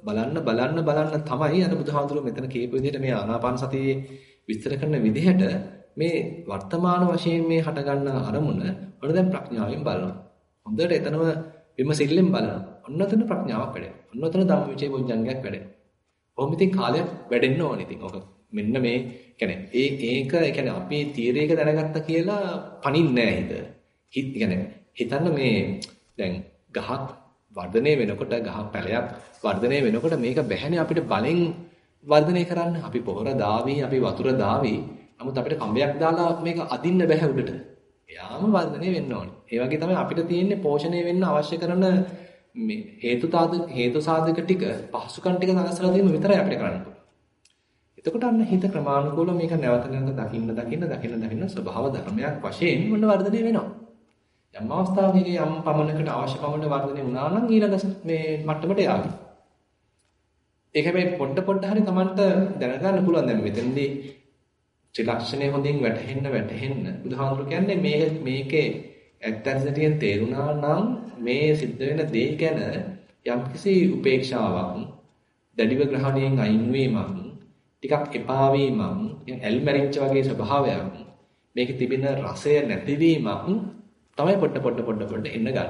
බලන්න තමයි අර බුදුහාමුදුරුවෝ මෙතන කියපු විදිහට මේ ආනාපාන සතියේ විස්තර කරන විදිහට මේ වර්තමාන වශයෙන් මේ හටගන්න අරමුණ ඔන්න දැන් ප්‍රඥාවෙන් බලනවා. හොඳට එතනම විමසිල්ලෙන් බලනවා. ඔන්න එතන ප්‍රඥාවක් වැඩෙනවා. ඔන්න එතන ධම්මවිචේ බොජ්ජංගයක් වැඩෙනවා. කොහොම ඉතින් කාලයක් වැඩෙන්න ඕනේ ඉතින්. ඔක මෙන්න මේ කියන්නේ ඒක කියන්නේ අපි තීරයක දැනගත්ත කියලා පණින්නේ නැහැ හිත. කියන්නේ හිතන්න මේ දැන් ගහක් වර්ධනය වෙනකොට ගහ පැලයක් වර්ධනය වෙනකොට මේක බැහැනේ අපිට බලෙන් වර්ධනය කරන්න. අපි පොහොර දාවි, අපි වතුර දාවි. නමුත් අපිට කම්බයක් දාලා මේක අදින්න බෑ උඩට. එයාම වර්ධනය වෙන්න ඕනේ. ඒ වගේ තමයි අපිට තියෙන්නේ පෝෂණය වෙන්න අවශ්‍ය කරන මේ හේතු සාධක ටික පහසුකම් ටික සකස්ලා දීම විතරයි අපිට කරන්න පුළුවන්. එතකොට අන්න හිත ක්‍රමානුකූලව මේක නැවත දකින්න ස්වභාව ධර්මයක් වශයෙන් මොන වර්ධනය වෙනවා. යම් අවස්ථාවක යම් පමණකට අවශ්‍ය පමණ වර්ධනය වුණා නම් ඊළඟ මේ මට්ටමට යාවි. ඒක හැබැයි පොඩ හරි Tamanට දැනගන්න පුළුවන් දැන් මෙතනදී ත්‍රිලක්ෂණය හොඳින් වැටහෙන්න බුදුහාමුදුරු කියන්නේ මේකේ ඇත්තටම තේරුණා නම් මේ සිද්ධ වෙන දේ ගැන යම්කිසි උපේක්ෂාවක් දැඩිව ග්‍රහණයෙන් අයින් වීමක් ටිකක් එපා වීමක් ඇල්මැරිච්ච වගේ ස්වභාවයක් මේකේ තිබෙන රසය නැතිවීමක් තමයි පොඩ එන්න ගන්න.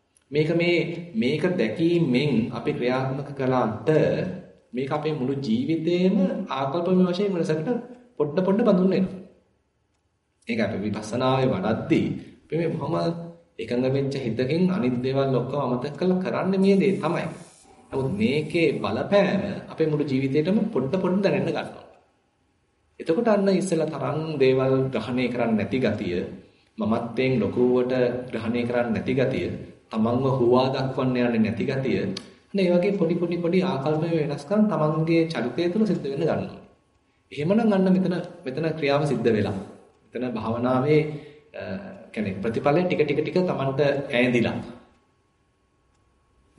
මේක දැකීමෙන් අපි ක්‍රියාත්මක කළාට මේක අපේ මුළු ජීවිතේම ආකල්පමය වශයෙන් වෙනසකට පොඩ බඳුන් වෙනවා. ඒක අපි විපස්සනාවේ වඩද්දී අපි මේ බොහොම එකඟ වෙච්ච හිතකින් අනිත් දේවල් ඔක්කොම අමතක කරලා කරන්නේ මේ දේ තමයි. නමුත් මේකේ බලපෑම අපේ මුළු ජීවිතේටම පොඩ දැනෙන්න ගන්නවා. එතකොට අන්න ඉස්සෙල්ලා තරම් දේවල් ග්‍රහණය කරන්නේ නැති ගතිය, මමත්වයෙන් ලොකුවට ග්‍රහණය කරන්නේ නැති ගතිය, තමන්ව හුවා දක්වන්න යන්නේ නැති ගතිය. අනේ මේ වගේ පොඩි ආකල්ප වෙනස්කම් තමන්ගේ චරිතය තුළ සිද්ධ වෙන්න ගන්නවා. එහෙමනම් අන්න මෙතන ක්‍රියාව සිද්ධ වෙලා. මෙතන භාවනාවේ කියන්නේ ප්‍රතිඵලය ටික තමන්ට ඈඳිලා.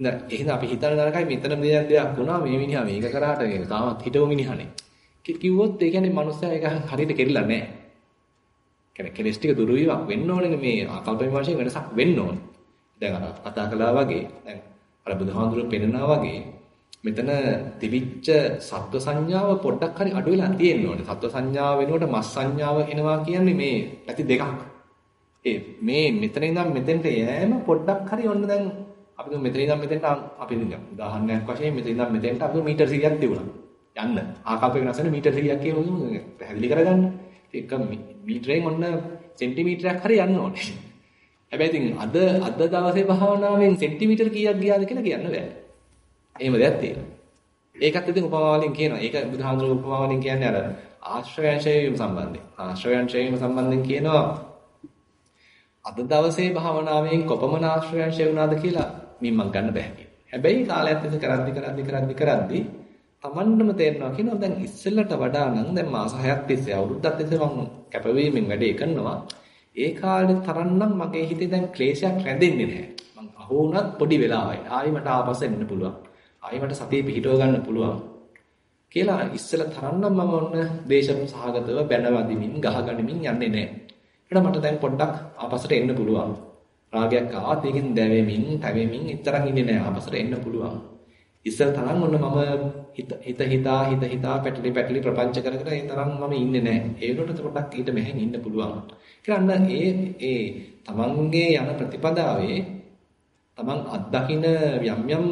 නෑ එහෙනම් අපි හිතන නරකයි මෙතන දෙයක් වුණා මේ මිනිහා මේක කරාට මේක තාමත් හිටව මිනිහානේ. කිව්වොත් ඒ කියන්නේ මනුස්සයා ඒක හරියට කෙරිලා නෑ. කියන්නේ කෙලස් ටික දුරු වීමක් වෙන්න ඕනේ මේ ආකල්ප විමර්ශනයේ වෙනසක් වෙන්න ඕනේ. දැන් අර කතා කළා වගේ දැන් අර බුදුහාමුදුරුවෝ පෙන්නනා වගේ මෙතන තිබිච්ච සත්ව සංඥාව පොඩ්ඩක් හරි අඩු වෙලා තියෙන්න ඕනේ. සත්ව සංඥාව වෙනුවට මස් සංඥාව එනවා කියන්නේ මේ පැති දෙකක්. මේ මෙතන ඉඳන් මෙතෙන්ට යෑම පොඩ්ඩක් හරි ඔන්න දැන් අපි මෙතන ඉඳන් මෙතෙන්ට අපි උදාහරණයක් වශයෙන් මෙතන ඉඳන් මෙතෙන්ට අපි මීටර් 100ක් තිබුණා. යන්න ආකල්පයක නැසෙන මීටර් 100ක් කියලා පැහැදිලි කරගන්න. ඒක මීටරෙන් ඔන්න සෙන්ටිමීටරයක් හරි යන්න ඕනේ. හැබැයි ඉතින් අද දවසේ භාවනාවෙන් සෙන්ටිමීටර් කීයක් ගියාද කියලා කියන්න බෑ. එහෙම දෙයක් තියෙනවා. ඒකත් ඉතින් උපමාවලින් කියනවා. ඒක බුදුහාමුදුරුවෝ උපමාවලින් කියන්නේ අර ආශ්‍රයංශයෙන් සම්බන්ධයෙන්. ආශ්‍රයංශයෙන් සම්බන්ධයෙන් කියනවා අද දවසේ භාවනාවෙන් කොපමණ ආශ්‍රයංශය වුණාද කියලා මිම්මක් ගන්න බෑ කියලා. හැබැයි කාලයක් තිස්සේ කරද්දි Tamandම තේරෙනවා කියනවා දැන් ඉස්සෙල්ලට වඩා නම් දැන් මාස 6ක් තිස්සේ අවුරුද්දක් තිස්සේ මම කැපවීමෙන් වැඩේ කරනවා. ඒ කාලේ තරන්නම් මගේ හිතේ දැන් ක්ලේශයක් රැඳෙන්නේ නැහැ. මං අහු වුණත් පොඩි වෙලාවයි. ආයි මට ආපස්සෙ එන්න පුළුවන්. ආයි මට සතිය පිහිටව ගන්න පුළුවන්. කියලා ඉස්සෙල්ලා තරන්නම් මම ඔන්න දේශම සහගතව බැනවදිමින් ගහගනිමින් යන්නේ නැහැ. ඒකට මට දැන් පොඩ්ඩක් ආපස්සට එන්න පුළුවන්. රාගයක් ආවත් ඒකෙන් දැවෙමින්, තැවෙමින් ඉතරක් ඉන්නේ නැහැ. ආපස්සට එන්න පුළුවන්. ඉස්සර තරම් ඔන්න මම හිතා පැටලි ප්‍රපංච කර ඒ තරම් මම ඉන්නේ නැහැ. ඒ වලට පොඩ්ඩක් ඊට මෙහෙන් ඉන්න පුළුවන්. කියලා ඒ තමන්ගේ යන ප්‍රතිපදාවේ තමන් අත්දකින යම්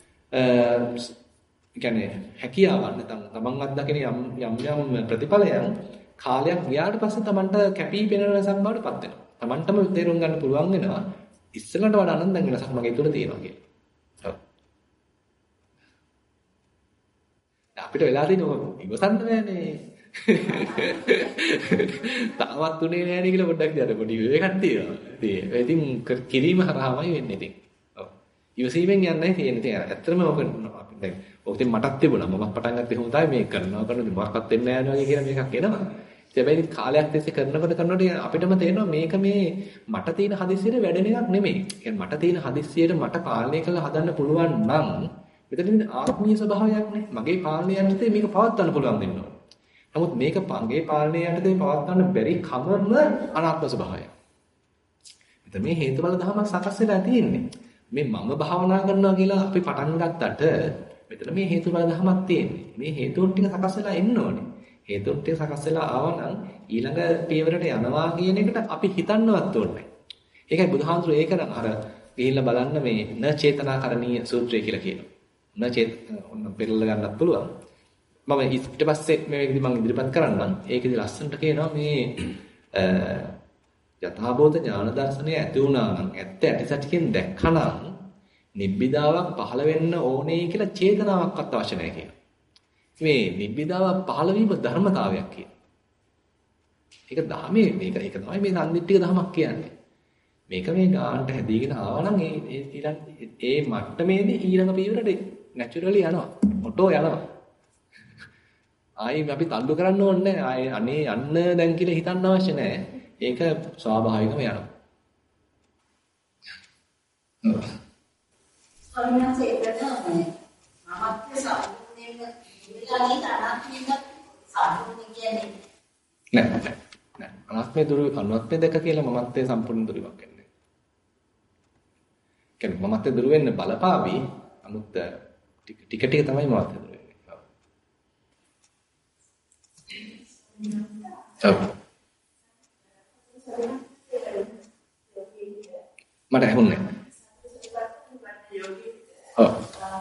කියන්නේ හැකියාවන් නැත්නම් තමන් අත්දකින යම් ප්‍රතිඵලයන් කාලයක් ගියාට පස්සේ තමන්ට කැපී පෙනෙන වෙනසක් බවට පත් වෙනවා. තමන්ටම තේරුම් ගන්න පුළුවන් වෙනවා ඉස්සෙල්ලට වඩා නම් දැන් වෙනසක් මගේ තුල තියෙනවා කියලා. අපිට වෙලා තියෙනවා ඉවසන්න බෑනේ. තාමත් උනේ නෑනේ කියලා පොඩ්ඩක් දැන පොඩි එකක් තියෙනවා. ඉතින් කිරීම හරහාමයි වෙන්නේ ඉතින්. ඔව්. ඉවසීමෙන් යන්නයි තියෙන්නේ. ඉතින් ඇත්තටම ඔක අපි දැන් ඔක ඉතින් මටත් තිබුණා. මම පටන් ගත්තේ කොහොමද මේ කරනවා මොකක්වත් වෙන්නේ නෑ වගේ කියලා මේකක් එනවා. හැබැයි කාලයක් තිස්සේ කරනකොට අපිටම තේරෙනවා මේක මේ මට තියෙන හදිස්සියට වැඩෙන එකක් නෙමෙයි. يعني මට තියෙන හදිස්සියට මට පාලනය කරලා හදන්න පුළුවන් නම් මෙතන ආත්මීය ස්වභාවයක් නේ. මගේ පාලනය යටතේ මේක පවත්වන්න පුළුවන් වෙන්න ඕන. නමුත් මේක මගේ පාලනය යටතේ පවත්වන්න බැරි කමම අනාත්ම ස්වභාවයක්. මෙතන මේ හේතුඵල ධර්මයක් සකස් වෙලා තියෙන්නේ. මේ මම භාවනා කරනවා කියලා අපි පටන් ගත්තට මෙතන මේ හේතුඵල ධර්මයක් තියෙන්නේ. මේ හේතුන් ටික සකස් වෙලා එන්න ඕනේ. හේතුන් ටික සකස් වෙලා ආවනම් ඊළඟ පියවරට යනවා කියන එකට අපි හිතන්නවත් ඕනේ. ඒකයි බුදුහාමුදුරුවෝ ඒක අර ගිහිල්ලා බලන්න මේ න චේතනාකරණීය සූත්‍රය කියලා කියනවා. ඔන්න පෙරල ගන්නත් පුළුවන්. මම ඊට පස්සේ මේකෙදි මම ඉදිරිපත් කරන්නම්. ඒකෙදි ලස්සනට කියනවා මේ යථාභූත ඥාන දර්ශනය ඇති වුණා නම් ඇත්ත ඇතිසැටියෙන් දැක්කනම් නිබ්බිදාවක් පහළ වෙන්න ඕනේ කියලා චේතනාවක්වත් අවශ්‍ය නැහැ කියනවා. මේ නිබ්බිදාවක් පහළ වීම ධර්මතාවයක් කියනවා. ඒක ධාමයේ මේක තමයි මේ සම්දිට්ඨික ධමයක් කියන්නේ. මේක මේ ගානට හැදීගෙන ආවනම් ඒ මට්ටමේදී ඊළඟ පියවරට නැචරලි යනවා. ඔටෝ යනවා. ආයි අපි තල්ලු කරන්න ඕනේ නැහැ. අනේ යන්න දැන් කියලා හිතන්න අවශ්‍ය නැහැ. ඒක ස්වාභාවිකව යනවා. අනිවාර්යයෙන්ම අමත්‍ය සම්පූර්ණයෙන්ම ඉඳලානේ අනාත්මයක් සම්පූර්ණ කියන්නේ. නෑ. අනාත්මේ දුරු අනාත්මේ දැක කියලා මමත්වයේ සම්පූර්ණ දුරුවක් වෙන්නේ. කියන්නේ මමත්වයේ දුරු වෙන්න බලපාවි. අමුත් ටික තමයි මමත්වයේ දුරු වෙන්නේ. ඔව්. මට ඇහුන්නේ. ඔව්.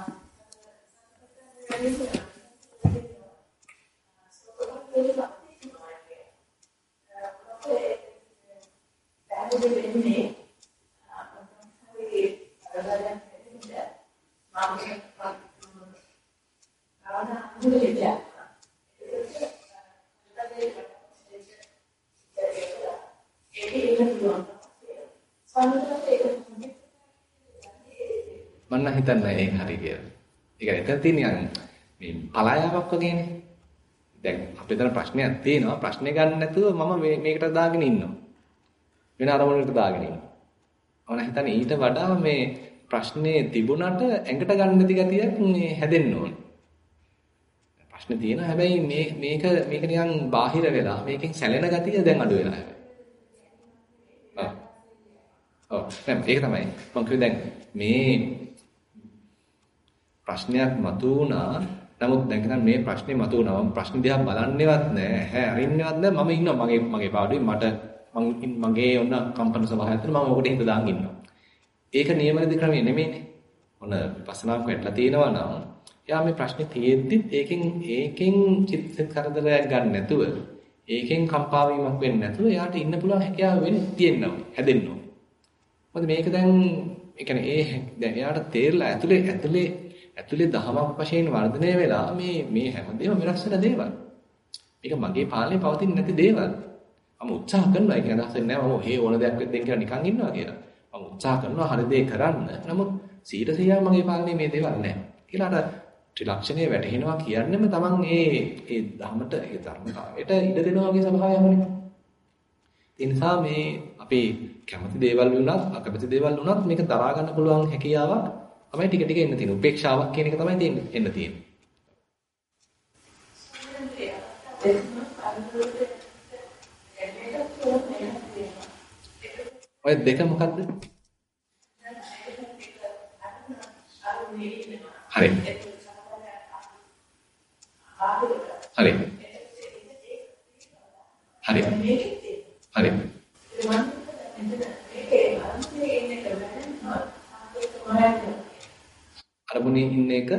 මම හිතන්නේ ඒක හරි කියලා. ඒ කියන්නේ එතන තියෙන මේ පලායාවක් වගේනේ. දැන් අපිට දැන් ප්‍රශ්නයක් තියෙනවා. ප්‍රශ්නේ ගන්න නැතුව මම මේකට දාගෙන ඉන්නවා. වෙන අරමුණකට දාගෙන ඉන්නවා. මම හිතන්නේ ඊට වඩා මේ ප්‍රශ්නේ තිබුණාට ඇඟට ගන්න නැති ගතියක් මේ හැදෙන්න ඕනේ. ප්‍රශ්නේ තියෙනවා හැබැයි මේක නිකන් බාහිර වෙලා මේකෙන් සැලෙන ගතිය දැන් අඩු වෙලා හැබැයි. ඒක තමයි. මම කිව්වේ දැන් මේ ප්‍රශ්නයක් මතුවුණා. නමුත් දැන් හිතන්න මේ ප්‍රශ්නේ මතුවුණා. මම ප්‍රශ්න දිහා බලන්නේවත් නැහැ. අරින්නේවත් නැහැ. මම ඉන්නවා මගේ පාඩුවේ මගේ ඔන්න කම්පන ස්වභාවය ඇතුළේ මම ඔකට හිත දාන් ඉන්නවා. ඒක නියමනද ක්‍රමය නෙමෙයිනේ. ඔන්න විපස්සනාවක් වැටලා තියෙනවා නම් යා මේ ප්‍රශ්නේ තියෙද්දිත් ඒකෙන් චිත්ත කරදරයක් ගන්න නැතුව ඒකෙන් කම්පා වීමක් වෙන්නේ නැතුව යාට ඉන්න පුළුවන් හැකියාව තියෙනවා. හැදෙන්න ඕනේ. මොකද මේක දැන් ඒ කියන්නේ දැන් එයාට තේරලා ඇතුලේ දහමක් වශයෙන් වර්ධනය වෙලා මේ හැමදේම වෙනස් වෙන දේවල්. මේක මගේ පාලනේ පවතින නැති දේවල්. මම උත්සාහ කරනවා ඒක අදහස් වෙන්නේ නැහැ මම ඕන දෙයක් වෙද්දී කියලා නිකන් ඉන්නවා කියලා. මම උත්සාහ කරනවා හරි දේ කරන්න. නමුත් 100% මගේ පාලනේ මේ දේවල් නැහැ. කියලා අර ත්‍රිලක්ෂණය වැටහෙනවා කියන්නේම තමන් ඒ ධර්මයට ඒ ධර්මතාවයට ඉඩ දෙනවා වගේ ස්වභාවයක්නේ. ඒ නිසා මේ අපේ කැමති දේවල් වුණත් අකමැති දේවල් වුණත් මේක දරා ගන්න පුළුවන් හැකියාවක් තමයි ටික ටික එන්න තියෙන්නේ. උපේක්ෂාවක් කියන එක තමයි එන්න තියෙන්නේ. ඔය දෙක මොකද්ද? හරි. හරි. හරි. හරි. අරමුණේ ඉන්න එක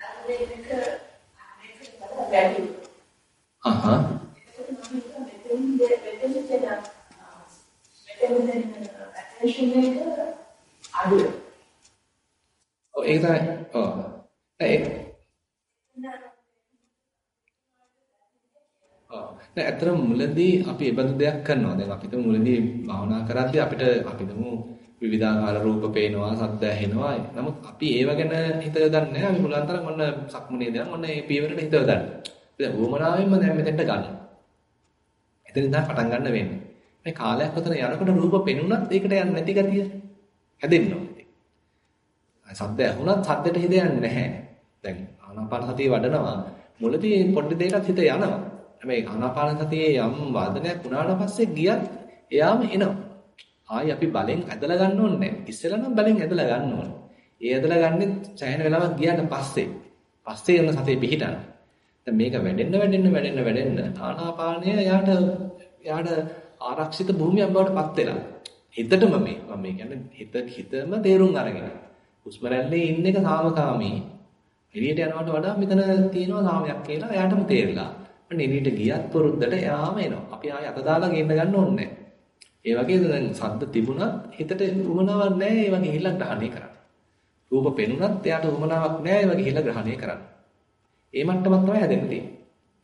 නෑ අතර මුලදී අපි ඒ බඳු දෙයක් කරනවා. දැන් අපිට මුලදී භාවනා කරද්දී අපිට විවිධාකාර රූප පේනවා, ශබ්ද ඇහෙනවා. නමුත් අපි ඒව ගැන හිත යොදන්නේ නැහැ. අපි මුලින් තරම් ඔන්න සක්මනේ දැන් ඔන්න මේ පියවරට හිත යොදන්න. දැන් වොමනාවෙන්ම දැන් මෙතෙන්ට ගන්න. එතන ඉඳන් පටන් ගන්න වෙන්නේ. මේ කාලයක් අතර යනකොට රූප පෙනුනත් ඒකට යන්නේ නැති ගතිය හැදෙන්න ඕනේ. ශබ්ද ඇහුණත් ශබ්දයට හිත යන්නේ නැහැ. දැන් ආනාපාන සතිය වඩනවා. මුලදී පොඩි දෙයකට හිත යනවා. හැබැයි ආනාපාන සතියේ යම් වර්ධනයක් වුණාට පස්සේ ගියත් එයාම එනවා. ආයි අපි බලෙන් ඇදලා ගන්න ඕනේ නැහැ. ඉස්සෙල්ලා නම් බලෙන් ඇදලා ගන්න ඕනේ. ඒ ඇදලා ගන්නෙ සෑහෙන වෙලාවක් ගියාට පස්සේ යන සතිය පිහිටන. දැන් මේක වැඩෙන්න ආනාපානය යාට ආරක්ෂිත භූමියක් බවට පත් වෙලා. හිතටම මම කියන්නේ හිතම තේරුම් අරගෙන. හුස්ම රැල්ලේ ඉන්න එක සාමකාමී. එළියට යනවට වඩා මෙතන තියෙනවා සාමයක් කියලා එයාටම තේරිලා. අන්න එළියට ගියත් පුරුද්දට එයාම එනවා. අපි ආයෙ අත දාලා ගෙන්න ගන්න ඕනේ නැහැ. ඒ වගේ දැන් ශබ්ද තිබුණත් හිතට උමනාවක් නැහැ ඒ වගේ හිල්ලක් ග්‍රහණය කරන්න. රූප පෙනුනත් එයාට උමනාවක් නැහැ ඒ වගේ හිල්ල ග්‍රහණය කරන්න. ඒ මට්ටමක් තමයි හැදෙන්න තියෙන්නේ.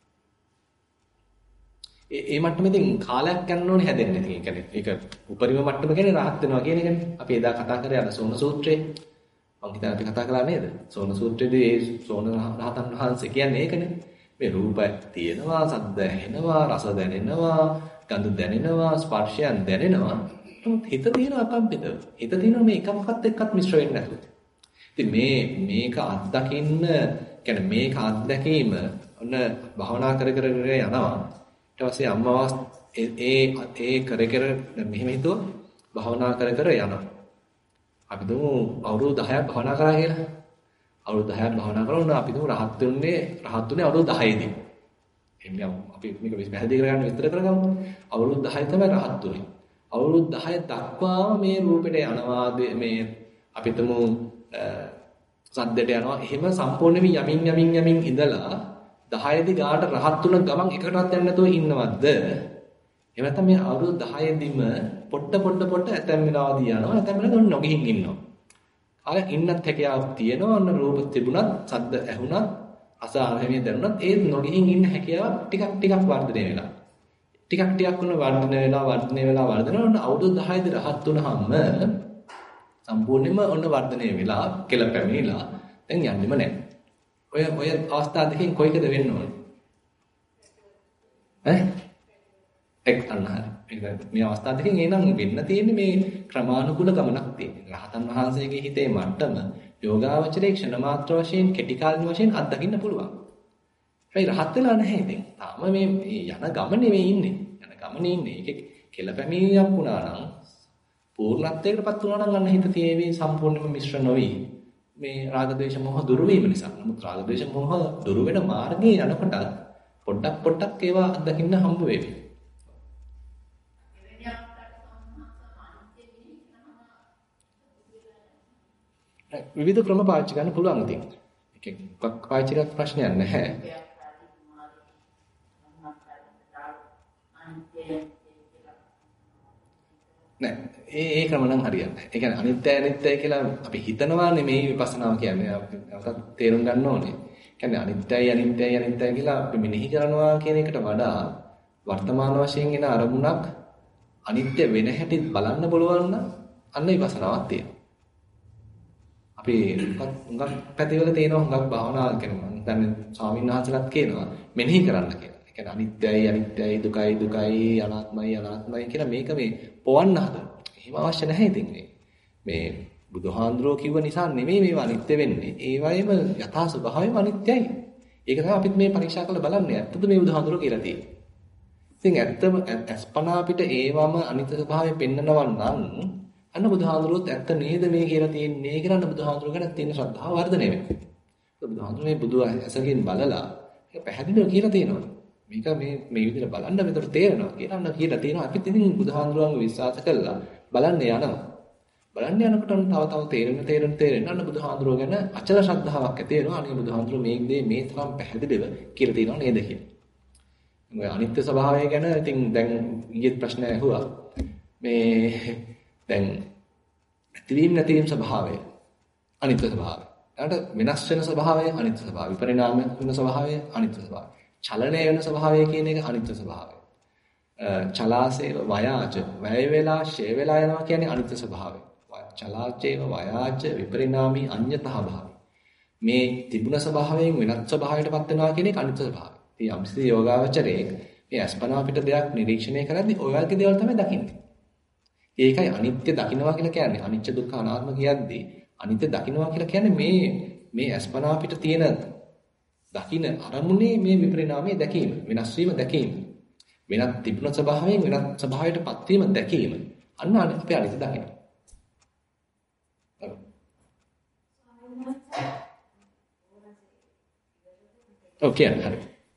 ඒ මට්ටමෙන් කාලයක් යන්න ඕනේ හැදෙන්න. ඉතින් ඒ කියන්නේ ඒක උපරිම මට්ටම කියන්නේ rahat වෙනවා කියන එකනේ. අපි එදා කතා කරේ අර සෝන සූත්‍රයේ. මම හිතන්නේ අපි කතා කළා නේද? සෝන සූත්‍රයේදී ඒ සෝන රහතන් වහන්සේ කියන්නේ ඒකනේ. මේ රූපය තියෙනවා, ශබ්ද ඇහෙනවා, රස දැනෙනවා, ගඳ දැනෙනවා, ස්පර්ශයන් දැනෙනවා. නමුත් හිත තියෙනවා අකම්පිතව. හිත තියෙනවා මේ එකමකත් එක්කත් මිශ්‍ර වෙන්නේ නැතුව. ඉතින් මේක අත්දකින්න, කියන්නේ මේක අත්දැකීම ඔන්න භවනා කර යනවා. ඊට පස්සේ අම්මවස් ඒ කර මෙහෙම හිතුවා භවනා කර යනවා. අපි දුමු අවුරුදු 10ක් භවනා කරා කියලා. අවුරුදු 10ක් භවනා කරනවා අපි දුමු රහත් වෙන්නේ අවුරුදු 10දී. එන්නේ අපි මේක පැහැදිලි කරගන්න විස්තර කරගමු. අවුරුදු 10 තමයි රහත් වෙන්නේ. අවුරුදු 10 දක්වාම මේ රූපෙට යනවා මේ අපි තුමු සද්දට යනවා. එහෙම සම්පූර්ණයෙන්ම යමින් ඉඳලා 10 දී ගාට රහත් තුන ගමන් එකටවත් යන්නේ නැතුව ඉන්නවද? එහෙම නැත්නම් මේ අවුරුදු 10 දිම පොට්ට ඇතැම් වෙලාවදී යනවා. ඇතැම් වෙලාවදී නොගිහින් ඉන්නවා. කාලයක් ඉන්නත් හැකියාවක් තියෙනවා. ඔන්න රූප තිබුණත්, සද්ද ඇහුණත්, අසාරහෙමිය දැනුණත් ඒ නොගිහින් ඉන්න හැකියාව ටිකක් වර්ධනය වෙනවා. ටිකක් වුණ වර්ධනය වෙලා ඔන්න අවුරුදු 10 දී රහත් වුණාම සම්පූර්ණයෙන්ම ඔන්න වර්ධනය වෙලා කෙල පැමිණිලා දැන් යන්නෙම නැහැ. ඔය අවස්ථා දෙකෙන් කොයිකද වෙන්න ඕනේ? එක් අන්න හරි. මේ අවස්ථා දෙකෙන් එනම් වෙන්න තියෙන්නේ මේ ක්‍රමානුකූල ගමනක් තියෙන්නේ. රහතන් වහන්සේගේ හිතේ මට්ටම යෝගාවචරයේ ක්ෂණ මාත්‍ර වශයෙන් කෙටි කාලින වශයෙන් අත්දකින්න පුළුවන්. හැබැයි රහත් වෙලා නැහැ ඉතින්. තාම මේ යන ගමනේ මේ ඉන්නේ. යන ගමනේ ඉන්නේ. ඒකේ කෙලපැමිණියක් වුණා නම් පූර්ණත්වයකටපත් වුණා නම් අන්න හිත තියේවි සම්පූර්ණයෙන්ම මිශ්‍ර නොවි. මේ රාග ද්වේෂ මොහ දුරු වීම නිසා. නමුත් රාග ද්වේෂ මොහ දුරු වෙන මාර්ගයේ යනකොට පොඩ්ඩක් ඒවා අත්දකින්න හම්බ වෙවි. විවිධ ක්‍රම පාවිච්චි කරන්න පුළුවන් ඉතින්. එකක් පාවිච්චි කරලා ප්‍රශ්නයක් නැහැ. නෑ ඒ ක්‍රම නම් හරියන්නේ නැහැ. ඒ කියන්නේ අනිත්‍යයි කියලා අපි හිතනවා නෙමෙයි විපස්සනාව කියන්නේ. අපිට තේරුම් ගන්න ඕනේ. කියන්නේ අනිත්‍යයි කියලා අපි මෙනෙහි කරනවා කියන එකට වඩා වර්තමාන වශයෙන් එන අරමුණක් අනිත්‍ය වෙන හැටි බලන්න බලවන්න අන්න විපස්සනාවක් තියෙනවා. අපි හුඟක් පැතිවල තියෙනවා හුඟක් භාවනා කරනවා. දැන් ස්වාමීන් වහන්සේලාත් කියනවා මෙනෙහි කරන්න කියලා. ඒ කියන්නේ අනිත්‍යයි දුකයි අනාත්මයි කියලා මේක මේ පොවන්න හදන. එහෙම අවශ්‍ය නැහැ ඉතින් මේ බුදුහාඳුරෝ කිව්ව නිසා නෙමෙයි මේවා අනිත්‍ය වෙන්නේ. ඒ වගේම යථා ස්වභාවයම අනිත්‍යයි. ඒක තමයි අපිත් මේ පරීක්ෂා කරලා බලන්නේ. ඇත්තද මේ බුදුහාඳුරෝ කියලා තියෙන්නේ. ඉතින් ඇත්තම අස්පනා අපිට ඒවම අනිත්‍ය ස්වභාවය පෙන්නනවා නම් අන්න බුදුහාඳුරොත් ඇත්ත නේද මේ කියලා තියෙන්නේ කියලා බුදුහාඳුර ගැන තියෙන ශ්‍රද්ධාව වර්ධනය වෙනවා. බුදුහාඳුර මේ බුදු ඇසකින් බලලා ඒක පැහැදිලිව කියලා තියෙනවා. මේක මේ විදිහට බලන්න මෙතන තේරෙනවා කියලා තියෙනවා. අපිත් ඉතින් බුදුහාඳුරන්ව විශ්වාස කළා බලන්න යනවා. බලන්න යනකොට තේරෙන අන්න බුදුහාඳුර ගැන අචල ශ්‍රද්ධාවක් ඇති වෙනවා. අනේ බුදුහාඳුර මේ දේ මේ තරම් පැහැදිලිව කියලා තියෙනවා නේද කියලා. මේ අනිත්‍ය ස්වභාවය ගැන ඉතින් දැන් ඊයේ ප්‍රශ්න ඇහුවා. මේ දැන් ඇතිවීම නැතිවීම ස්වභාවය අනිත්‍ය ස්වභාවය. ඊට වෙනස් වෙන ස්වභාවය අනිත්‍ය ස්වභාවය. පරිණාම වෙන ස්වභාවය අනිත්‍ය ස්වභාවය. චලනය වෙන ස්වභාවය කියන එක අනිත්‍ය ස්වභාවය. චලාසේව වයාච වැය වෙලා ෂේ වෙලා යනවා කියන්නේ අනිත්‍ය ස්වභාවය. චලාචේව වයාච විපරිණාමී අඤ්ඤතහ භාවය. මේ තිබුණ ස්වභාවයෙන් වෙනත් ස්වභාවයකටපත් වෙනවා කියන එක අනිත්‍ය ස්වභාවය. ඉතින් යම්සි යෝගාවචරයේ මේ අස්පනා පිට දෙයක් නිරීක්ෂණය කරද්දී ඔය වගේ දේවල් තමයි දකින්නේ. ඒකයි අනිත්‍ය දකින්නවා කියලා කියන්නේ. අනිත්‍ය දුක්ඛ අනාත්ම කියද්දී අනිත්‍ය දකින්නවා කියලා කියන්නේ මේ අස්පනා පිට තියෙන දකින්න අරමුණේ මේ විපරිණාමයේ දැකීම, වෙනස් වීම දැකීම. වෙනත් තිබුණ ස්වභාවයෙන් වෙනත් ස්වභාවයටපත් වීම දැකීම. අන්න අපේ අනිත්‍ය දකින්න. ඔකේ හරි.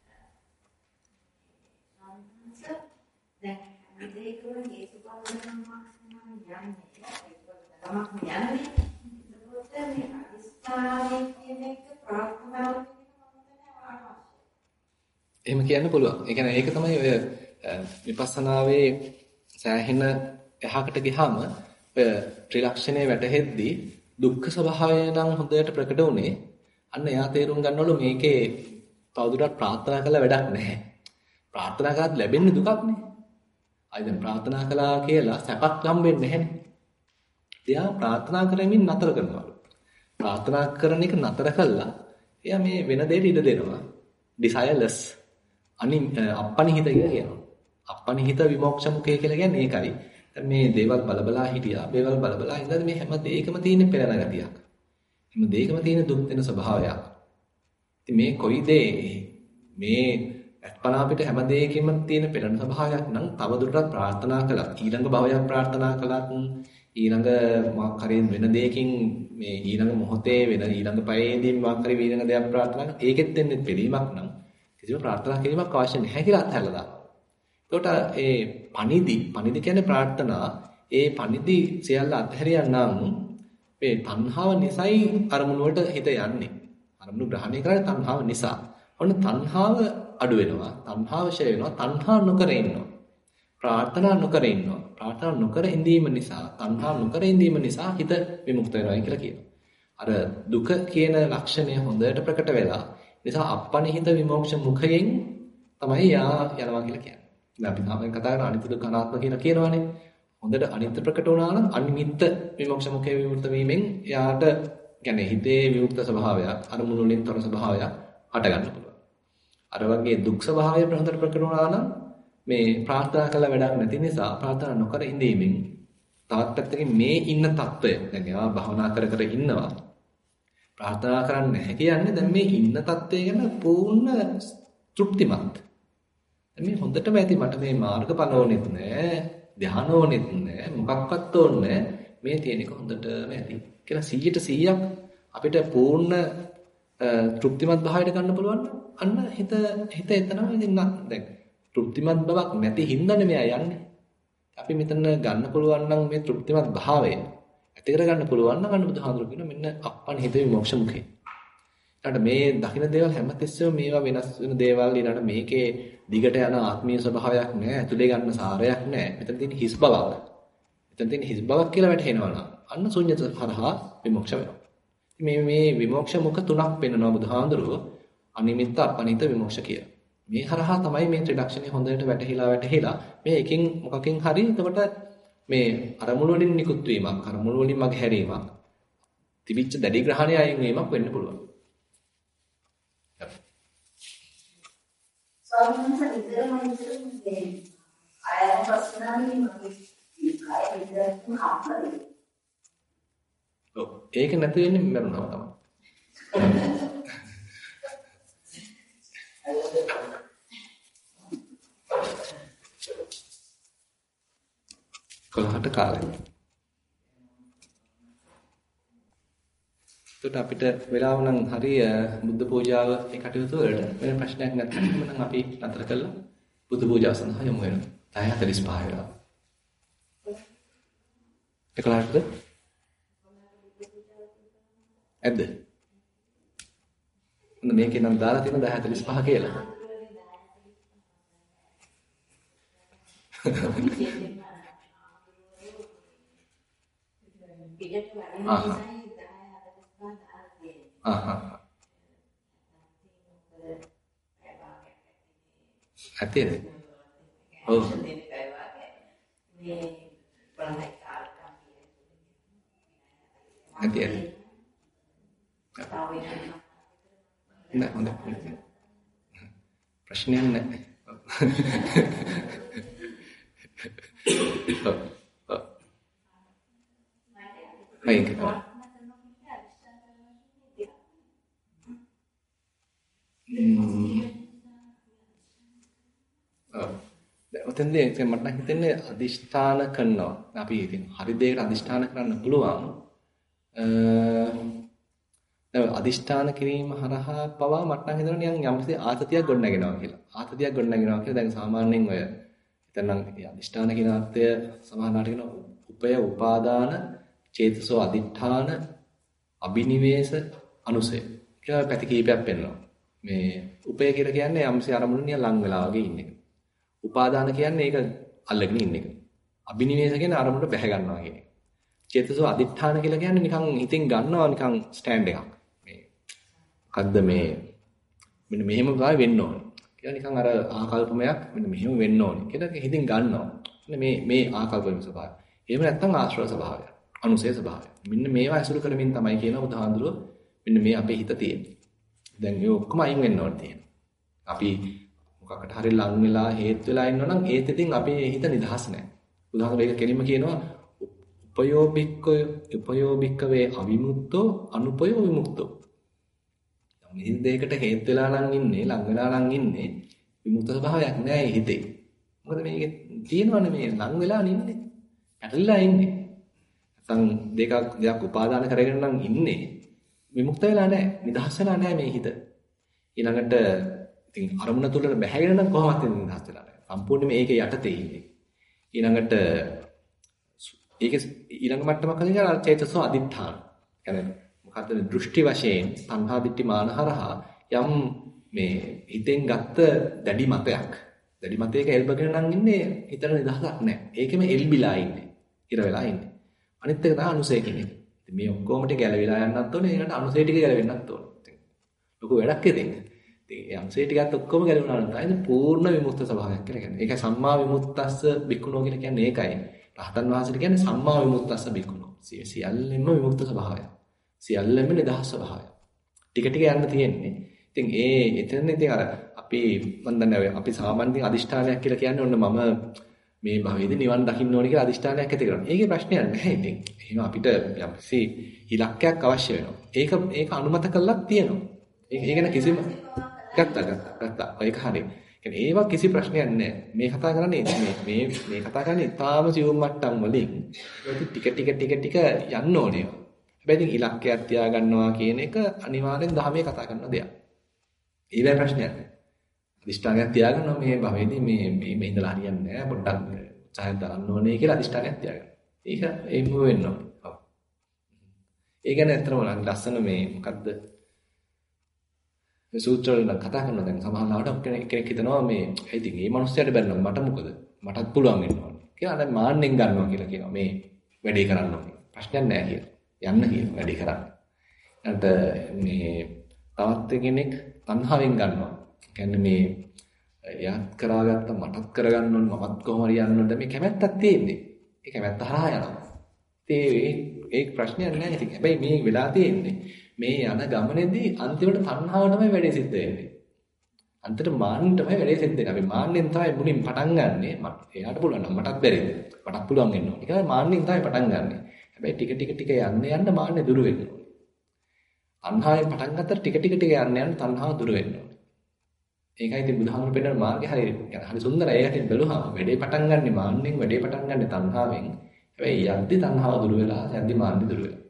එහෙම කියන්න පුළුවන්. ඒ කියන්නේ ඒක තමයි ඔය විපස්සනාවේ සෑහෙන එහාකට ගියාම ඔය ත්‍රිලක්ෂණය වැටහෙද්දී දුක්ඛ ස්වභාවය නම් හොඳට ප්‍රකට වුණේ. අන්න එයා තේරුම් ගන්නවලු මේකේ තවදුරටත් ප්‍රාර්ථනා කළා වැඩක් නැහැ. ප්‍රාර්ථනා කරත් ලැබෙන්නේ දුකක්නේ. අයි දැන් ප්‍රාර්ථනා කළා කියලා සැපක් හම්බෙන්නේ නැහැනේ. එයා ප්‍රාර්ථනා කරමින් නතර කරනවලු. ප්‍රාර්ථනා කරන එක නතර කළා. එයා මේ වෙන දෙයකට ඉඩ දෙනවා. desireless අපනිහිත කියලා කියනවා. අපනිහිත විමෝක්ෂමුඛය කියලා කියන්නේ ඒකයි. දැන් මේ දේවල් බලබලා හිටියා. දේවල් බලබලා ඉඳලා මේ හැම දෙයකම තියෙන පෙරණ ගතියක්. හැම දෙයකම තියෙන දුක් වෙන ස්වභාවයක්. ඉතින් මේ කොයි දේ මේ අත්පනා පිට හැම දෙයකින්ම තියෙන පෙරණ ස්වභාවයක් නම් තවදුරටත් ප්‍රාර්ථනා කළා. ඊළඟ භවයක් ප්‍රාර්ථනා කළත් ඊළඟ මාක් හරි වෙන දෙයකින් මේ ඊළඟ මොහොතේ වෙන ඊළඟ පයේදී මාක් හරි ඊළඟ දෙයක් ප්‍රාර්ථනා කරා. ඒකෙත් දෙන්නේ පිළීමක් නම් කිසිම ප්‍රාර්ථනා කිරීමක් අවශ්‍ය නැහැ කියලා අත්හැරලා දානවා. එතකොට ඒ පණිදි කියන්නේ ප්‍රාර්ථනා. ඒ පණිදි සියල්ල අත්හැරියා නම් මේ තණ්හාව නිසයි අරමුණු වලට හිත යන්නේ. අරමුණු ග්‍රහණය කරන්නේ තණ්හාව නිසා. ඔන්න තණ්හාව අඩු වෙනවා. තණ්හාව ෂය වෙනවා. තණ්හා නොකර ඉන්නවා. ප්‍රාර්ථනා නොකර ඉන්නවා. ප්‍රාර්ථනා නොකර ඉඳීම නිසා, තණ්හා නොකර ඉඳීම නිසා හිත විමුක්ත වෙනවා කියලා කියනවා. අර දුක කියන ලක්ෂණය හොඳට ප්‍රකට වෙලා නිසා අපනිහිත විමෝක්ෂ මුඛයෙන් තමයි යා යනවා කියලා කියන්නේ. දැන් අපි තාම කතා කරන අනිත්‍ය දුක්ඛ අනාත්ම කියලා කියනවනේ. හොඳට අනිත්‍ය ප්‍රකට වුණා නම් අනිමිත්ත විමෝක්ෂ මුඛයේ විවෘත වීමෙන් යාට කියන්නේ හිතේ විවෘත ස්වභාවයක්, අරමුණු වලින් තොර ස්වභාවයක් හට ගන්න පුළුවන්. අර වගේ දුක් ස්වභාවය හොඳට ප්‍රකට වුණා නම් මේ ප්‍රාර්ථනා කළ වැඩක් නැති නිසා ප්‍රාර්ථනා නොකර ඉඳීමෙන් තවත් පැත්තකින් මේ ඉන්න తত্ত্বය දැන් එයා භවනා කර කර ඉන්නවා ප්‍රාර්ථනා කරන්නේ නැහැ කියන්නේ දැන් මේ ඉන්න தත්ත්වය ගැන පූර්ණ තෘප්තිමත්. දැන් මේ හොඳටම ඇති මට මේ මාර්ගඵල ඕනෙත් නැහැ, ධ්‍යාන ඕනෙත් නැහැ, මොකක්වත් ඕනේ මේ තියෙන එක හොඳටම ඇති. කියලා 100% අපිට පූර්ණ තෘප්තිමත් භාවයට ගන්න පුළුවන් අන්න හිත එතනම ඉතින් දැන් තෘප්තිමත් බවක් නැති හින්දානේ මෙයා යන්නේ. අපි මෙතන ගන්න පුළුවන් නම් මේ තෘප්තිමත් භාවය ඇති කර ගන්න පුළුවන් නම් අන්න බුදුහාඳුරු කියන මෙන්න අප්පන් හිත විමෝක්ෂ මුඛේ. ඊට මේ දකින්න දේවල් හැමතිස්සෙම මේවා වෙනස් වෙන දේවල් ඊළඟට මේකේ දිගට යන ආත්මීය ස්වභාවයක් නැහැ, ඇතුලේ ගන්න සාරයක් නැහැ. මෙතන තියෙන හිස් බවක්. මෙතන තියෙන හිස් බවක් කියලා වැටහෙනවා නම් අන්න ශුන්‍යත හරහා විමෝක්ෂ වෙනවා. මේ විමෝක්ෂ මුඛ තුනක් පෙන්වනවා බුදුහාඳුරුව අනිමිත්ත අපනිත විමෝක්ෂ කියලා. මේ හරහා තමයි මේ ත්‍රිලක්ෂණය හොඳට වැටහිලා මේ එකින් මොකකින් හරි එතකොට මේ අරමුණු වලින් නිකුත් වීමක් අරමුණු වලින් මග හැරීමක් තිබිච්ච දැඩි ග්‍රහණය අයින් වීමක් වෙන්න පුළුවන්. ස්වාමීන් වහන්සේ ආයත ප්‍රශ්නාවලින් මගේ කාය විද්‍යාත්මක කම්පන. ඔව් ඒක නැති වෙන්නේ මරනවා තමයි. කොළහට කාලේ. එතකොට අපිට වෙලාව නම් හරිය බුද්ධ පූජාව ඒ කටයුතු වලට වෙන ප්‍රශ්නයක් නැත්නම් නම් අපි නතර කළා බුද්ධ පූජාව සඳහා යමු වෙනවා. 10:45 වෙලා. 11ට ඇද්ද? මේකේ නම් දාලා තියෙන 10:45 කියලා. Hati deh. Oh. Hati deh. Enggak. Prasnya enggak. Baik. ඔතෙන්දී මට නම් හිතෙන්නේ අදිෂ්ඨාන කරනවා. අපි ඉතින් හරි දෙයකට අදිෂ්ඨාන කරන්න පුළුවන්. අදිෂ්ඨාන කිරීම හරහා පවා මට නම් හිතෙනවා නිකන් යම්කිසි ආතතියක් ගොඩනගෙනවා කියලා. ආතතියක් ගොඩනගෙනවා කියලා දැන් සාමාන්‍යයෙන් ඔය හිතනම් අදිෂ්ඨාන කියන අර්ථය සමානාට කියන උපය උපාදාන චේතසෝ අදිඨාන අබිනිවේෂ අනුසය කියලා පැති කීපයක් පෙන්නනවා. මේ උපය කියලා කියන්නේ යම්සි අරමුණු නිය ලං වෙලා වගේ ඉන්න එක. උපාදාන කියන්නේ ඒක අල්ලගෙන ඉන්න එක. අබිනිවේෂ කියන්නේ අරමුණට බැහැ ගන්නවා කියන එක. චේතසෝ අදිඨාන කියලා කියන්නේ නිකන් හිතින් ගන්නවා නිකන් ස්ටෑන්ඩ් එකක්. මේ මොකද්ද මේ මෙන්න මෙහෙම ගාය වෙන්න ඕනේ. කියලා නිකන් අර ආකල්පමයක් මෙන්න මෙහෙම වෙන්න ඕනේ කියලා හිතින් ගන්නවා. මේ ආකල්පවල ස්වභාවය. එහෙම නැත්නම් ආශ්‍රව ස්වභාවය. අනුසය ස්වභාවය. මෙන්න මේවා ඇසුරු කරමින් තමයි කියන බුදුහාඳුරෝ මෙන්න මේ අපේ හිත තියෙන්නේ. දැන් මේ ඔක්කොම අයින් වෙන්න ඕනේ තියෙනවා. අපි මොකකට හරි ලං වෙලා හේත් වෙලා ඉන්නවනම් ඒත් ඉතින් අපේ හිත නිදහස් නැහැ. බුදුහාඳුරෝ ඒක කෙලින්ම කියනවා උපයෝබික්කවේ අවිමුක්තෝ අනුපයෝ විමුක්තෝ. මේ දෙයකට හේත් වෙලා නම් ඉන්නේ ලං වෙලා නම් ඉන්නේ විමුක්ත ස්වභාවයක් නැහැ හිතේ. මොකද මේකේ තියෙනවනේ මේ ලං වෙලා ඉන්නේ. ඇටලිලා ඉන්නේ. නැත්නම් දෙයක් උපාදාන කරගෙන නම් ඉන්නේ විමුක්ත වෙලා නැහැ නිදහස් වෙලා නැහැ මේ හිත ඊළඟට ඉතින් අරමුණ තුළ බැහැගෙන නම් කොහොමද නිදහස් වෙලා නැහැ සම්පූර්ණයෙන්ම ඒකේ යටතේ ඉන්නේ ඊළඟට ඒකේ ඊළඟ මට්ටමක් හරියට චේතසෝ අදිඨාන කියන්නේ මොකද්ද දෘෂ්ටි වශයෙන් තණ්හා දිට්ඨි මානහරහා යම් මේ හිතෙන් ගත්ත දැඩි මතයක එල්බගෙන නම් ඉන්නේ හිතට නිදහසක් නැහැ ඒකෙම එල්බිලා ඉන්නේ ඉර වෙලා ඉන්නේ අනිත් එක තමයි අනුසය කියන්නේ. ඉතින් මේ ඔක්කොම ටික ගැලවිලා යන්නත් ඕනේ. ඒකට අනුසය ටික ගැලවෙන්නත් ඕනේ. ඉතින් ලොකු වැඩක් ඉතින්. ඉතින් ඒ අනුසය ටිකත් ඔක්කොම ගැලවුණා නම් තමයි පූර්ණ විමුක්ත ස්වභාවයක් කියලා කියන්නේ. ඒකයි සම්මා විමුක්තස්ස බික්කුණෝ කියලා කියන්නේ ඒකයි. රහතන් වහන්සේට කියන්නේ සම්මා විමුක්තස්ස බික්කුණෝ. සියල්ලෙන්ම විමුක්ත ස්වභාවය. සියල්ලෙන්ම නිදහස් ස්වභාවය. ටික ටික යන්න තියෙන්නේ. ඉතින් එතන ඉතින් අර අපි මන් දන්නේ අපි සාමාන්‍යයෙන් අදිෂ්ඨානයක් කියලා කියන්නේ ඔන්න මම මේ භවයේදී නිවන් දකින්න ඕනේ කියලා අදිෂ්ඨානයක් ඇති කරනවා. ඒකේ ප්‍රශ්නයක් නැහැ ඉතින්. එහෙනම් අපිට යම්කිසි ඉලක්කයක් අවශ්‍ය වෙනවා. ඒක අනුමත කරලා තියෙනවා. ඒක ගැන කිසිම ගත්තා. ඒක හරියි. ඒවා කිසි ප්‍රශ්නයක් නැහැ. මේ කතා කරන්නේ මේ කතා කරන්නේ ඊටාම සියුම් මට්ටම් වලින් ටික යන්න ඕනේ. හැබැයි ඉතින් ඉලක්කයක් තියාගන්නවා කියන එක අනිවාර්යෙන් ධර්මයේ කතා කරන දෙයක්. ඒවැ ප්‍රශ්නයක් නැහැ. අදිෂ්ඨානයක් තියාගන්නවා මේ භවෙදී මේ ඉඳලා හරියන්නේ නැහැ. පොඩ්ඩක් උත්සාහයක් දරන්න ඕනේ කියලා අදිෂ්ඨානයක් තියාගන්න. ඒක එයිම වෙන්න ඕනේ. ඔව්. ඒ කියන්නේ අත්‍තරම ලස්සන මේ මොකද්ද? මේ සූත්‍ර වල කතා කරනවා දැන් සමහරවිට කෙනෙක් හිතනවා මේ ඉතින් මේ මිනිස්සයාට බැලුවා මට මොකද? මටත් පුළුවන් වෙන්න ඕනේ. කියලා දැන් මාන්නෙන් ගන්නවා කියලා කියනවා. මේ වැඩේ කරන්න ඕනේ. ප්‍රශ්නයක් නැහැ කියලා. යන්න කියලා වැඩේ කරන්න. ඊට මේ තවත් කෙනෙක් තණ්හාවෙන් ගන්නවා. කියන්නේ මේ එයා කරාගත්ත මටත් කරගන්න ඕනේ මමත් කොහොම හරි යන්න ඕනේ මේ කැමැත්තක් තියෙන්නේ. ඒ කැමැත්ත හරහා යනවා. ඒ ප්‍රශ්නයක් නැහැ ඉතින්. හැබැයි මේ වෙලා තියෙන්නේ මේ යන ගමනේදී අන්තිමට තණ්හාව තමයි වැඩේ සිද්ධ වෙන්නේ. අන්තිමට මාන්න තමයි වැඩේ සිද්ධ වෙන්නේ. අපි මාන්නෙන් තමයි මුලින් පටන් ගන්නෙ. එයාට පුළුවන් නම් මටත් බැරිද? මටත් පුළුවන් වෙන්න ඕනේ. ඒක මාන්නෙන් තමයි පටන් ගන්නෙ. හැබැයි ටික යන්න මාන්නේ දුර වෙන්න ඕනේ. තණ්හාවෙන් පටන් ගත්තට ටික යන්න තණ්හාව දුර වෙන්න ඕනේ. ඒකයි ඉතින් බුදුහාමුදුරු පෙන්නන මාර්ගය හරි සුන්දරයි. ඒකට බැලුවාම වැඩේ පටන් ගන්නෙ මාන්නෙන් වැඩේ පටන් ගන්නෙ තණ්හාවෙන්. හැබැයි යද්දි තණ්හාව දුර වෙලා යද්දි මාන්නේ දුර වෙලා.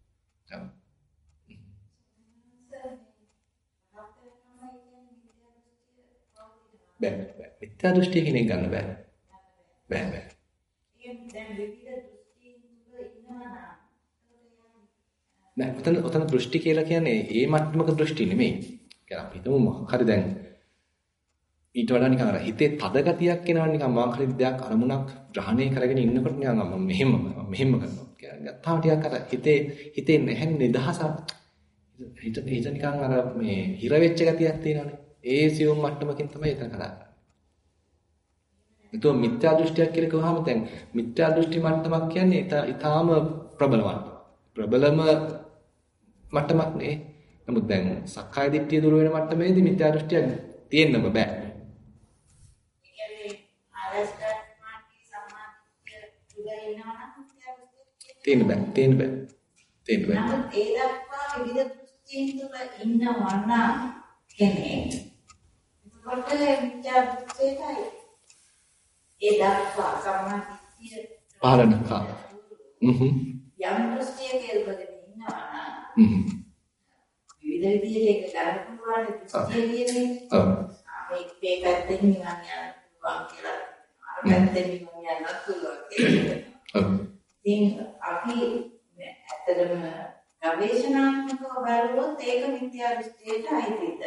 බෑ. මිත්‍යා දෘෂ්ටි කෙනෙක් ගන්න බෑ. බෑ. නෑ ඔතන දෘෂ්ටි කියලා කියන්නේ ඒ මට්ටමක දෘෂ්ටි නෙමෙයි. කියන්නේ අපි හිතමු මොකක් හරි දැන් ඊට වඩා නිකන් අර හිතේ තද ගතියක් එනවා නිකන් මොකක් හරි දෙයක් අරමුණක් ග්‍රහණය කරගෙන ඉන්නකොට නිකන් මම මෙහෙම කරනවා. කියන්නේ ගත්තාම ටිකක් අර හිතේ නැහැ නිදහසක්. හිත නිකන් අර මේ හිර වෙච්ච ගතියක් තියෙනවානේ. ඒ සියුම් මට්ටමකින් තමයි එතන කතා කරන්නේ. ඒතෝ මිත්‍යා දෘෂ්ටියක් කියලා කිව්වහම දැන් මිත්‍යා දෘෂ්ටි මට්ටමක් කියන්නේ ඊටාම ප්‍රබලම මට්ටමක් නේ. නමුත් දැන් සක්කාය දිට්ඨිය දුර වෙන මට්ටමේදී මිත්‍යා දෘෂ්ටියක් තියෙන්නම බෑ. ඒ කියන්නේ ආරස්ඨ මාර්ගී සමාධිය දුර වෙනවා නම් මිත්‍යා දෘෂ්ටිය තියෙන්න බෑ. නමුත් ඒ දක්වා විවිධ දෘෂ්ටීන් තුළ ඉන්නවා නම් කෙනෙක් එතකොට මිත්‍යා දෘෂ්ටියයි ඒ දක්වා සමාධිය පාලනකා යම් දෘෂ්ටියක ඉඳගෙන ඉන්නවා නම් විවිධ විදිහට ඒක ගන්න පුළුවන් දෘෂ්ටිය කියන්නේ මේ පැත්තෙන් නිවන් යන්න පුළුවන් කියලා අර පැත්තෙන් නිවන් යන්න පුළුවන් ඉතින් අපි ඇත්තටම ගවේෂණාත්මකව බලුවොත් ඒක මිත්‍යා දෘෂ්ටියට අයිතිද?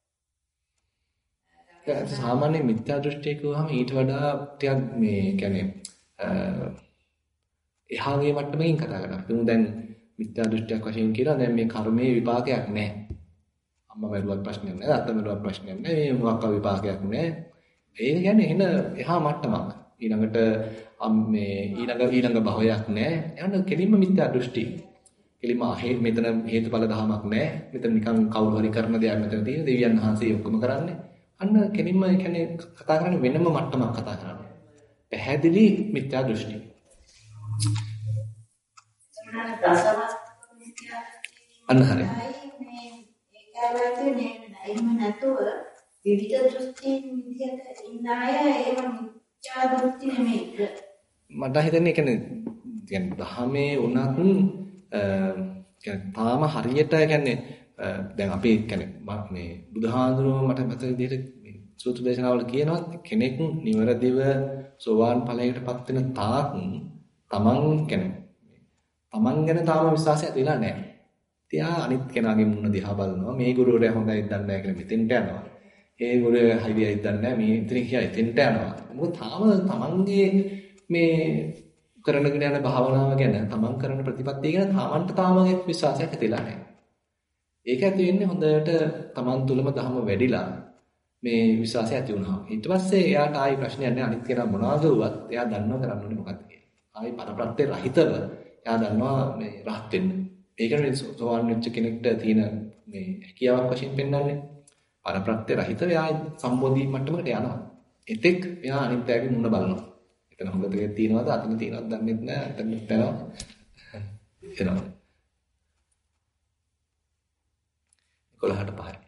සාමාන්‍ය මිත්‍යා දෘෂ්ටිය කියවහම ඊට වඩා ටිකක් මේ කියන්නේ එහාගේ මට්ටමකින් කතා කරනවා. අපි දැන් මිත්‍යා දෘෂ්ටියක් වශයෙන් කියලා දැන් මේ කර්මයේ විපාකයක් නැහැ. අම්මා මරුවත් ප්‍රශ්නයක් නැහැ, තාත්තා මරුවත් ප්‍රශ්නයක් නැහැ, මේ මොකක් විපාකයක් නැහැ. ඒක කියන්නේ එහා මට්ටමක්. ඊළඟට මේ ඊළඟ භවයක් නැහැ. එහෙනම් කෙලින්ම මිත්‍යා දෘෂ්ටි. කෙලින්ම මෙතන හේතුඵල ධමයක් නැහැ. මෙතන නිකන් කවුරු හරි කරන දෙයක් මෙතන තියෙන දෙවියන් වහන්සේ ඔක්කොම කරන්නේ. අන්න කෙලින්ම කියන්නේ කතා කරන්නේ වෙනම මට්ටමක් කතා කරන්නේ. පැහැදිලි මිත්‍යා දෘෂ්ටි. අන්න හරි. එහෙම නැතුව විවිධ දෘෂ්ටීන් විදිහට ඉන්න අය ඒව මිත්‍යා දෘෂ්ටි නෙමෙයි. මට හිතෙන්නේ කියන්නේ දහමේ උනත් කියන්නේ තාම හරියට කියන්නේ දැන් අපි කියන්නේ මේ බුදුහාඳුනෝ මට මතක විදිහට මේ සූත්‍ර දේශනාවල කියනවා කෙනෙක් නිවරදිව සෝවාන් ඵලයකටපත් වෙන තාක් තමන් ගැන තාම විශ්වාසය ඇති වෙලා නැහැ. තියා අනිත් කෙනාගේ මුණ දිහා බලනවා මේ ගුරුවරයා හොඳයි දන්නේ නැහැ කියලා මෙතෙන්ට යනවා. ඒ ගුරුවරයා හරියයි දන්නේ නැහැ මේ ඉතින් කියලා එතෙන්ට යනවා. මොකද තාම තමන්ගේ මේ කරනගෙන යන භාවනාව ගැන තමන් කරන ප්‍රතිපත්තිය ගැන තමන්ට තාම විශ්වාසයක් ඇතිලා නැහැ. ඒක ඇති වෙන්නේ හොඳට තමන් තුළම ධර්ම වැඩිලා මේ විශ්වාසය ඇති වුණා. ඊට පස්සේ එයාට ආයි ප්‍රශ්නයක් නැහැ අනිත් කෙනා මොනවද වුවත් එයා දන්නව කරන්න ඕනේ මොකක්ද කියලා. ආයි පරප්‍රත්‍ය රහිතව එයා දන්නවා මේ රහත් වෙන්න. ඒකනේ සෝවාන් වෙච්ච කෙනෙක්ට තියෙන මේ හැකියාවක් වශයෙන් පෙන්වන්නේ. පරප්‍රත්‍ය රහිත එයා සම්බෝධි මට්ටමකට යනවා. එතෙක් එයා අනිත් අයගේ මුණ බලනවා. එතන හොඳ දෙයක් තියෙනවද අතන තියෙනවද දන්නේ නැහැ. අතන යනවා. එනවා. 11ට 5යි.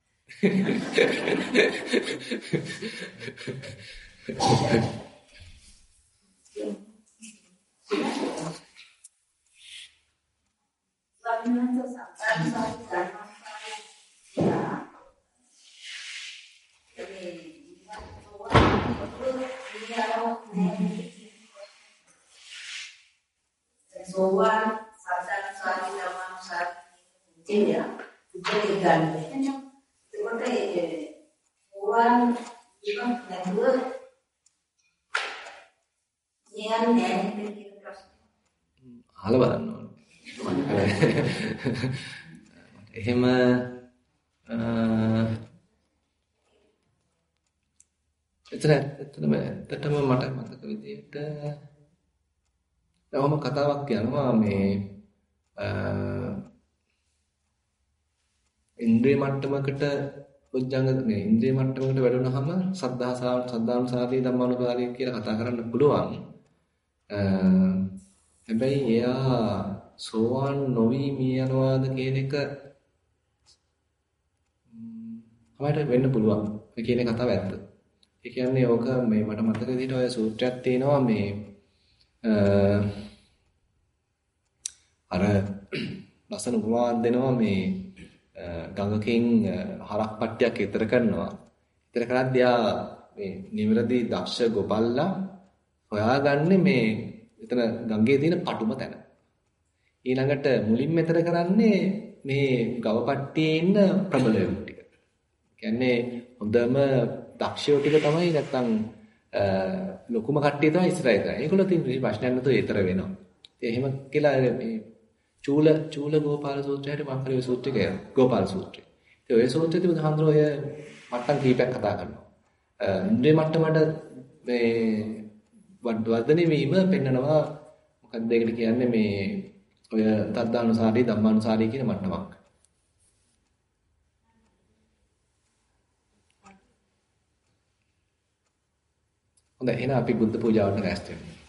Sowan sadar sari dalam saat ini ya jadi ganti seperti sowan juga network yang අහලා බලන්න ඕනේ. එහෙම ඇත්තටම මට මතක විදිහට ඔහොම කතාවක් යනවා මේ ඉන්ද්‍රිය මට්ටමකට උද්ජංග මේ ඉන්ද්‍රිය මට්ටමකට වැඩුණාම සද්ධානුසාරී ධම්මානුසාරී කියලා කතා කරන්න පුළුවන්. හැබැයි එයා සෝවාන් නොවි මිය යනවාද කියන එක අපිට වෙන්න පුළුවන්. ඒ කියන්නේ කතාව ඇත්ත. ඒ කියන්නේ ඕක මේ මට මතක විදිහට ඔය සූත්‍රයක් තියෙනවා මේ අර ලස්සන උපමාවක් දෙනවා මේ ගඟකින් හරක් පට්ටියක් ඈතර කරනවා. ඈතර කරද්දී යා මේ නිවැරදි දක්ෂ ගොපල්ලා හොයාගන්නේ මේ එතන ගඟේ තියෙන පටුම තැන. ඊළඟට මුලින්ම ඈතර කරන්නේ මේ ගව පට්ටියේ ඉන්න ප්‍රබලයෝ ටික. කියන්නේ හොඳම දක්ෂයෝ ටික තමයි නැත්තම් ලොකුම කට්ටිය තමයි ඉස්සරහට යන්නේ. ඒගොල්ලෝ තියෙන ප්‍රශ්නයක් නැතුව ඈතර වෙනවා. ඉතින් එහෙම කියලා මේ චූල ගෝපාල සූත්‍රයට මම කරේ සූත්‍රය ගෝපාල සූත්‍රය. ඉතින් ඔය සූත්‍රයේදී බුදුහාඳුර ඔය මට්ටම් කීපයක් කතා කරනවා. ඉන්ද්‍රිය මට්ටමට මේ වර්ධනය වීම පෙන්නනවා මොකක්ද ඒකට කියන්නේ මේ ඔය තද්දානුසාරී ධම්මානුසාරී කියන මට්ටමක්. හොඳයි එහෙනම් අපි බුද්ධ පූජාවට රැස් වෙමු.